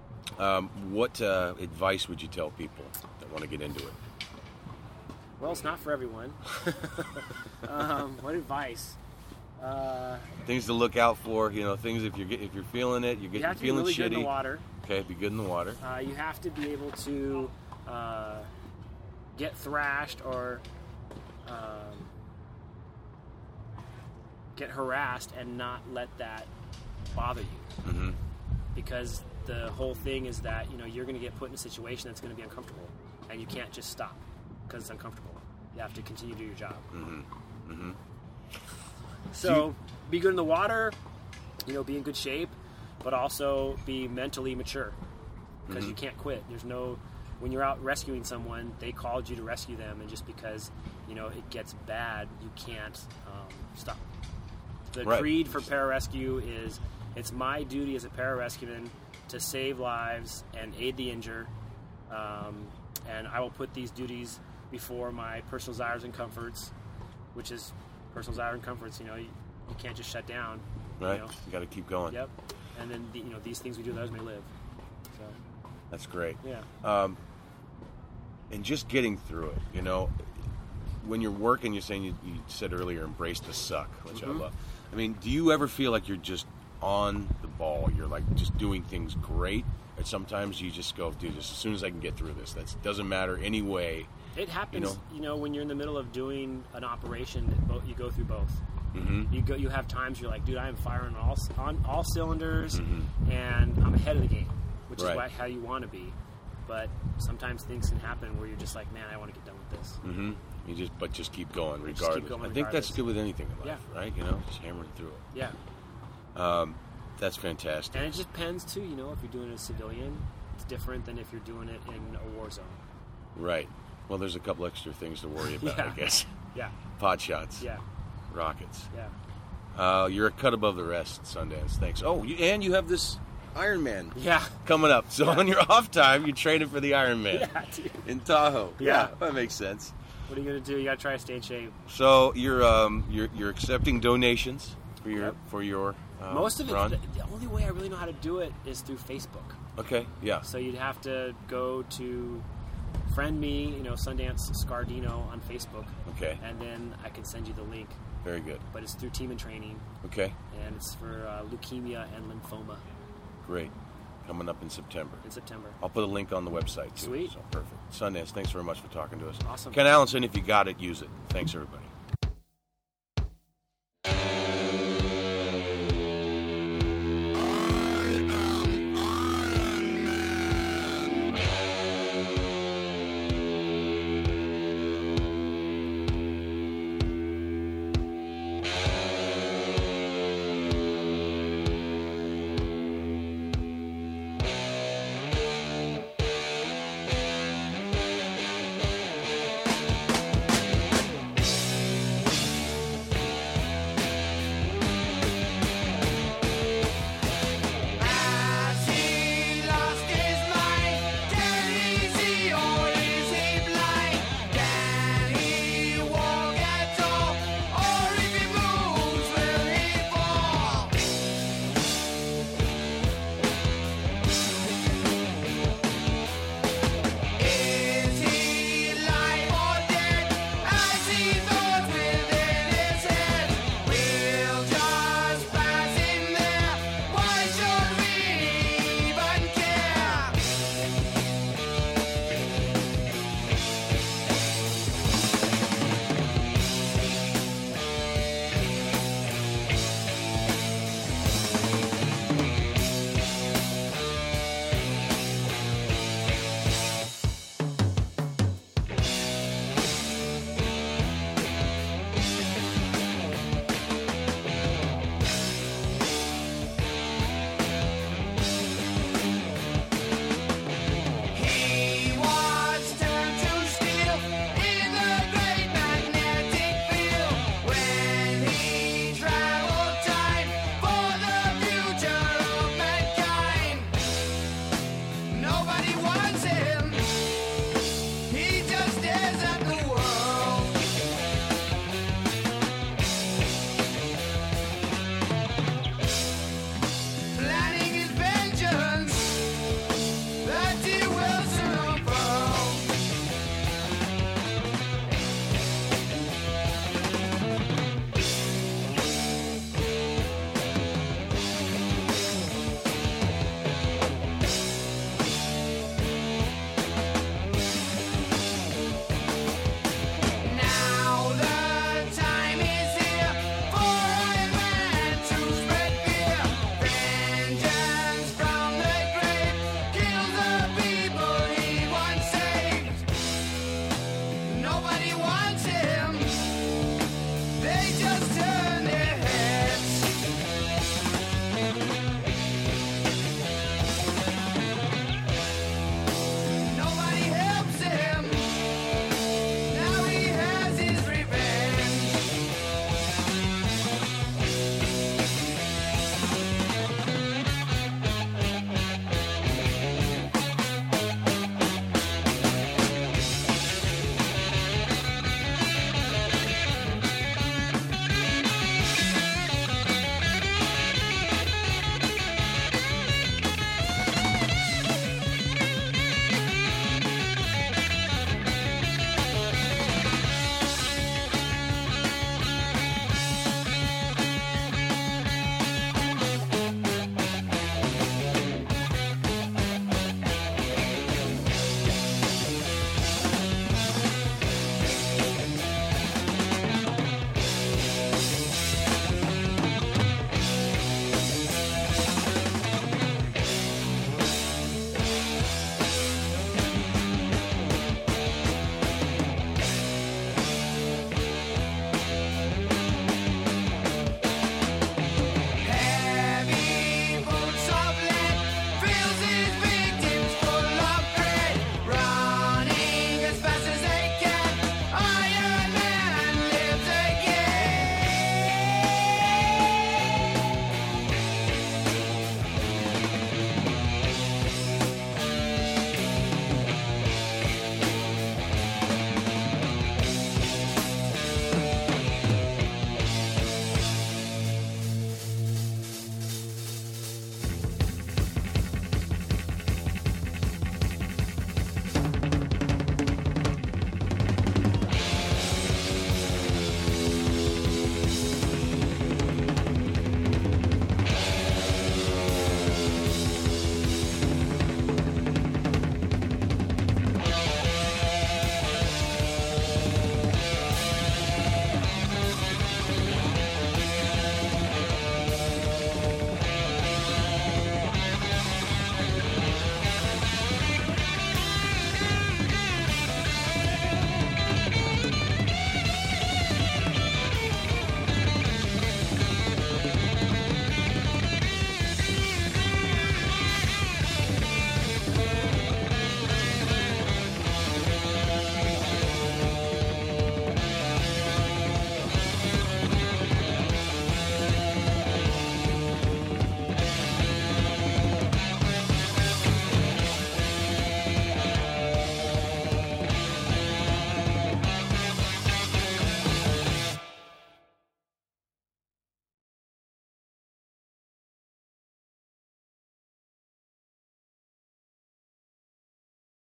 Um, what uh, advice would you tell people that want to get into it? Well, it's not for everyone. um, what advice? Uh, Things to look out for, you know, things if you're get- if you're feeling it, you're you getting have to be feeling really shitty. good in the water. Okay, be good in the water. Uh, you have to be able to uh, get thrashed or um, get harassed and not let that bother you. Mm-hmm. Because the whole thing is that you know you're going to get put in a situation that's going to be uncomfortable, and you can't just stop because it's uncomfortable. You have to continue to do your job. Mm-hmm. Mm-hmm. So be good in the water, you know, be in good shape, but also be mentally mature because you can't quit. There's no when you're out rescuing someone, they called you to rescue them, and just because you know it gets bad, you can't um, stop. The Right. creed for pararescue is it's my duty as a pararescueman to save lives and aid the injured, um, and I will put these duties before my personal desires and comforts, which is personal desire and comforts. You know, you, you can't just shut down. Right, You know? you got to keep going. Yep. And then the, you know these things we do, others may live. So That's great. yeah. Um, and just getting through it, you know, when you're working, you're saying you, you said earlier, embrace the suck, which Mm-hmm. I love. I mean, do you ever feel like you're just on the ball? You're like just doing things great, or sometimes you just go, dude, just as soon as I can get through this, that doesn't matter anyway. It happens, know? you know, when you're in the middle of doing an operation. That both, you go through both. Mm-hmm. You go. You have times you're like, dude, I am firing on all on all cylinders, Mhm. and I'm ahead of the game, which Right. is why, how you want to be. But sometimes things can happen where you're just like, man, I want to get done with this. Mm-hmm. You just, but just keep going keep regardless. going I think that's regardless. good with anything in life, Yeah. right? You know, just hammering through it. Yeah. Um, That's fantastic. And it just depends too. You know, if you're doing it as a civilian, it's different than if you're doing it in a war zone. Right. Well, there's a couple extra things to worry about, Yeah. I guess. Yeah. Pot shots. Yeah. Rockets. Yeah. Uh, you're a cut above the rest, Sundance. Thanks. Oh, you, and you have this Ironman Yeah. coming up. So Yeah. on your off time, you're training for the Ironman Yeah, dude. in Tahoe. Yeah. That makes sense. What are you gonna do? You gotta try to stay in shape. So you're um, you're you're accepting donations for your Yep. for your um, Most of it, run? the, the only way I really know how to do it is through Facebook. Okay. Yeah. So you'd have to go to friend me, you know, Sundance Scardino on Facebook, Okay. and then I can send you the link. Very good. But it's through Team in Training, Okay. and it's for uh, leukemia and lymphoma Great. Coming up in September. in September. I'll put a link on the website too. Sweet. So perfect. Sundance, thanks very much for talking to us. Awesome. Ken Allenson, if you got it, use it. Thanks everybody.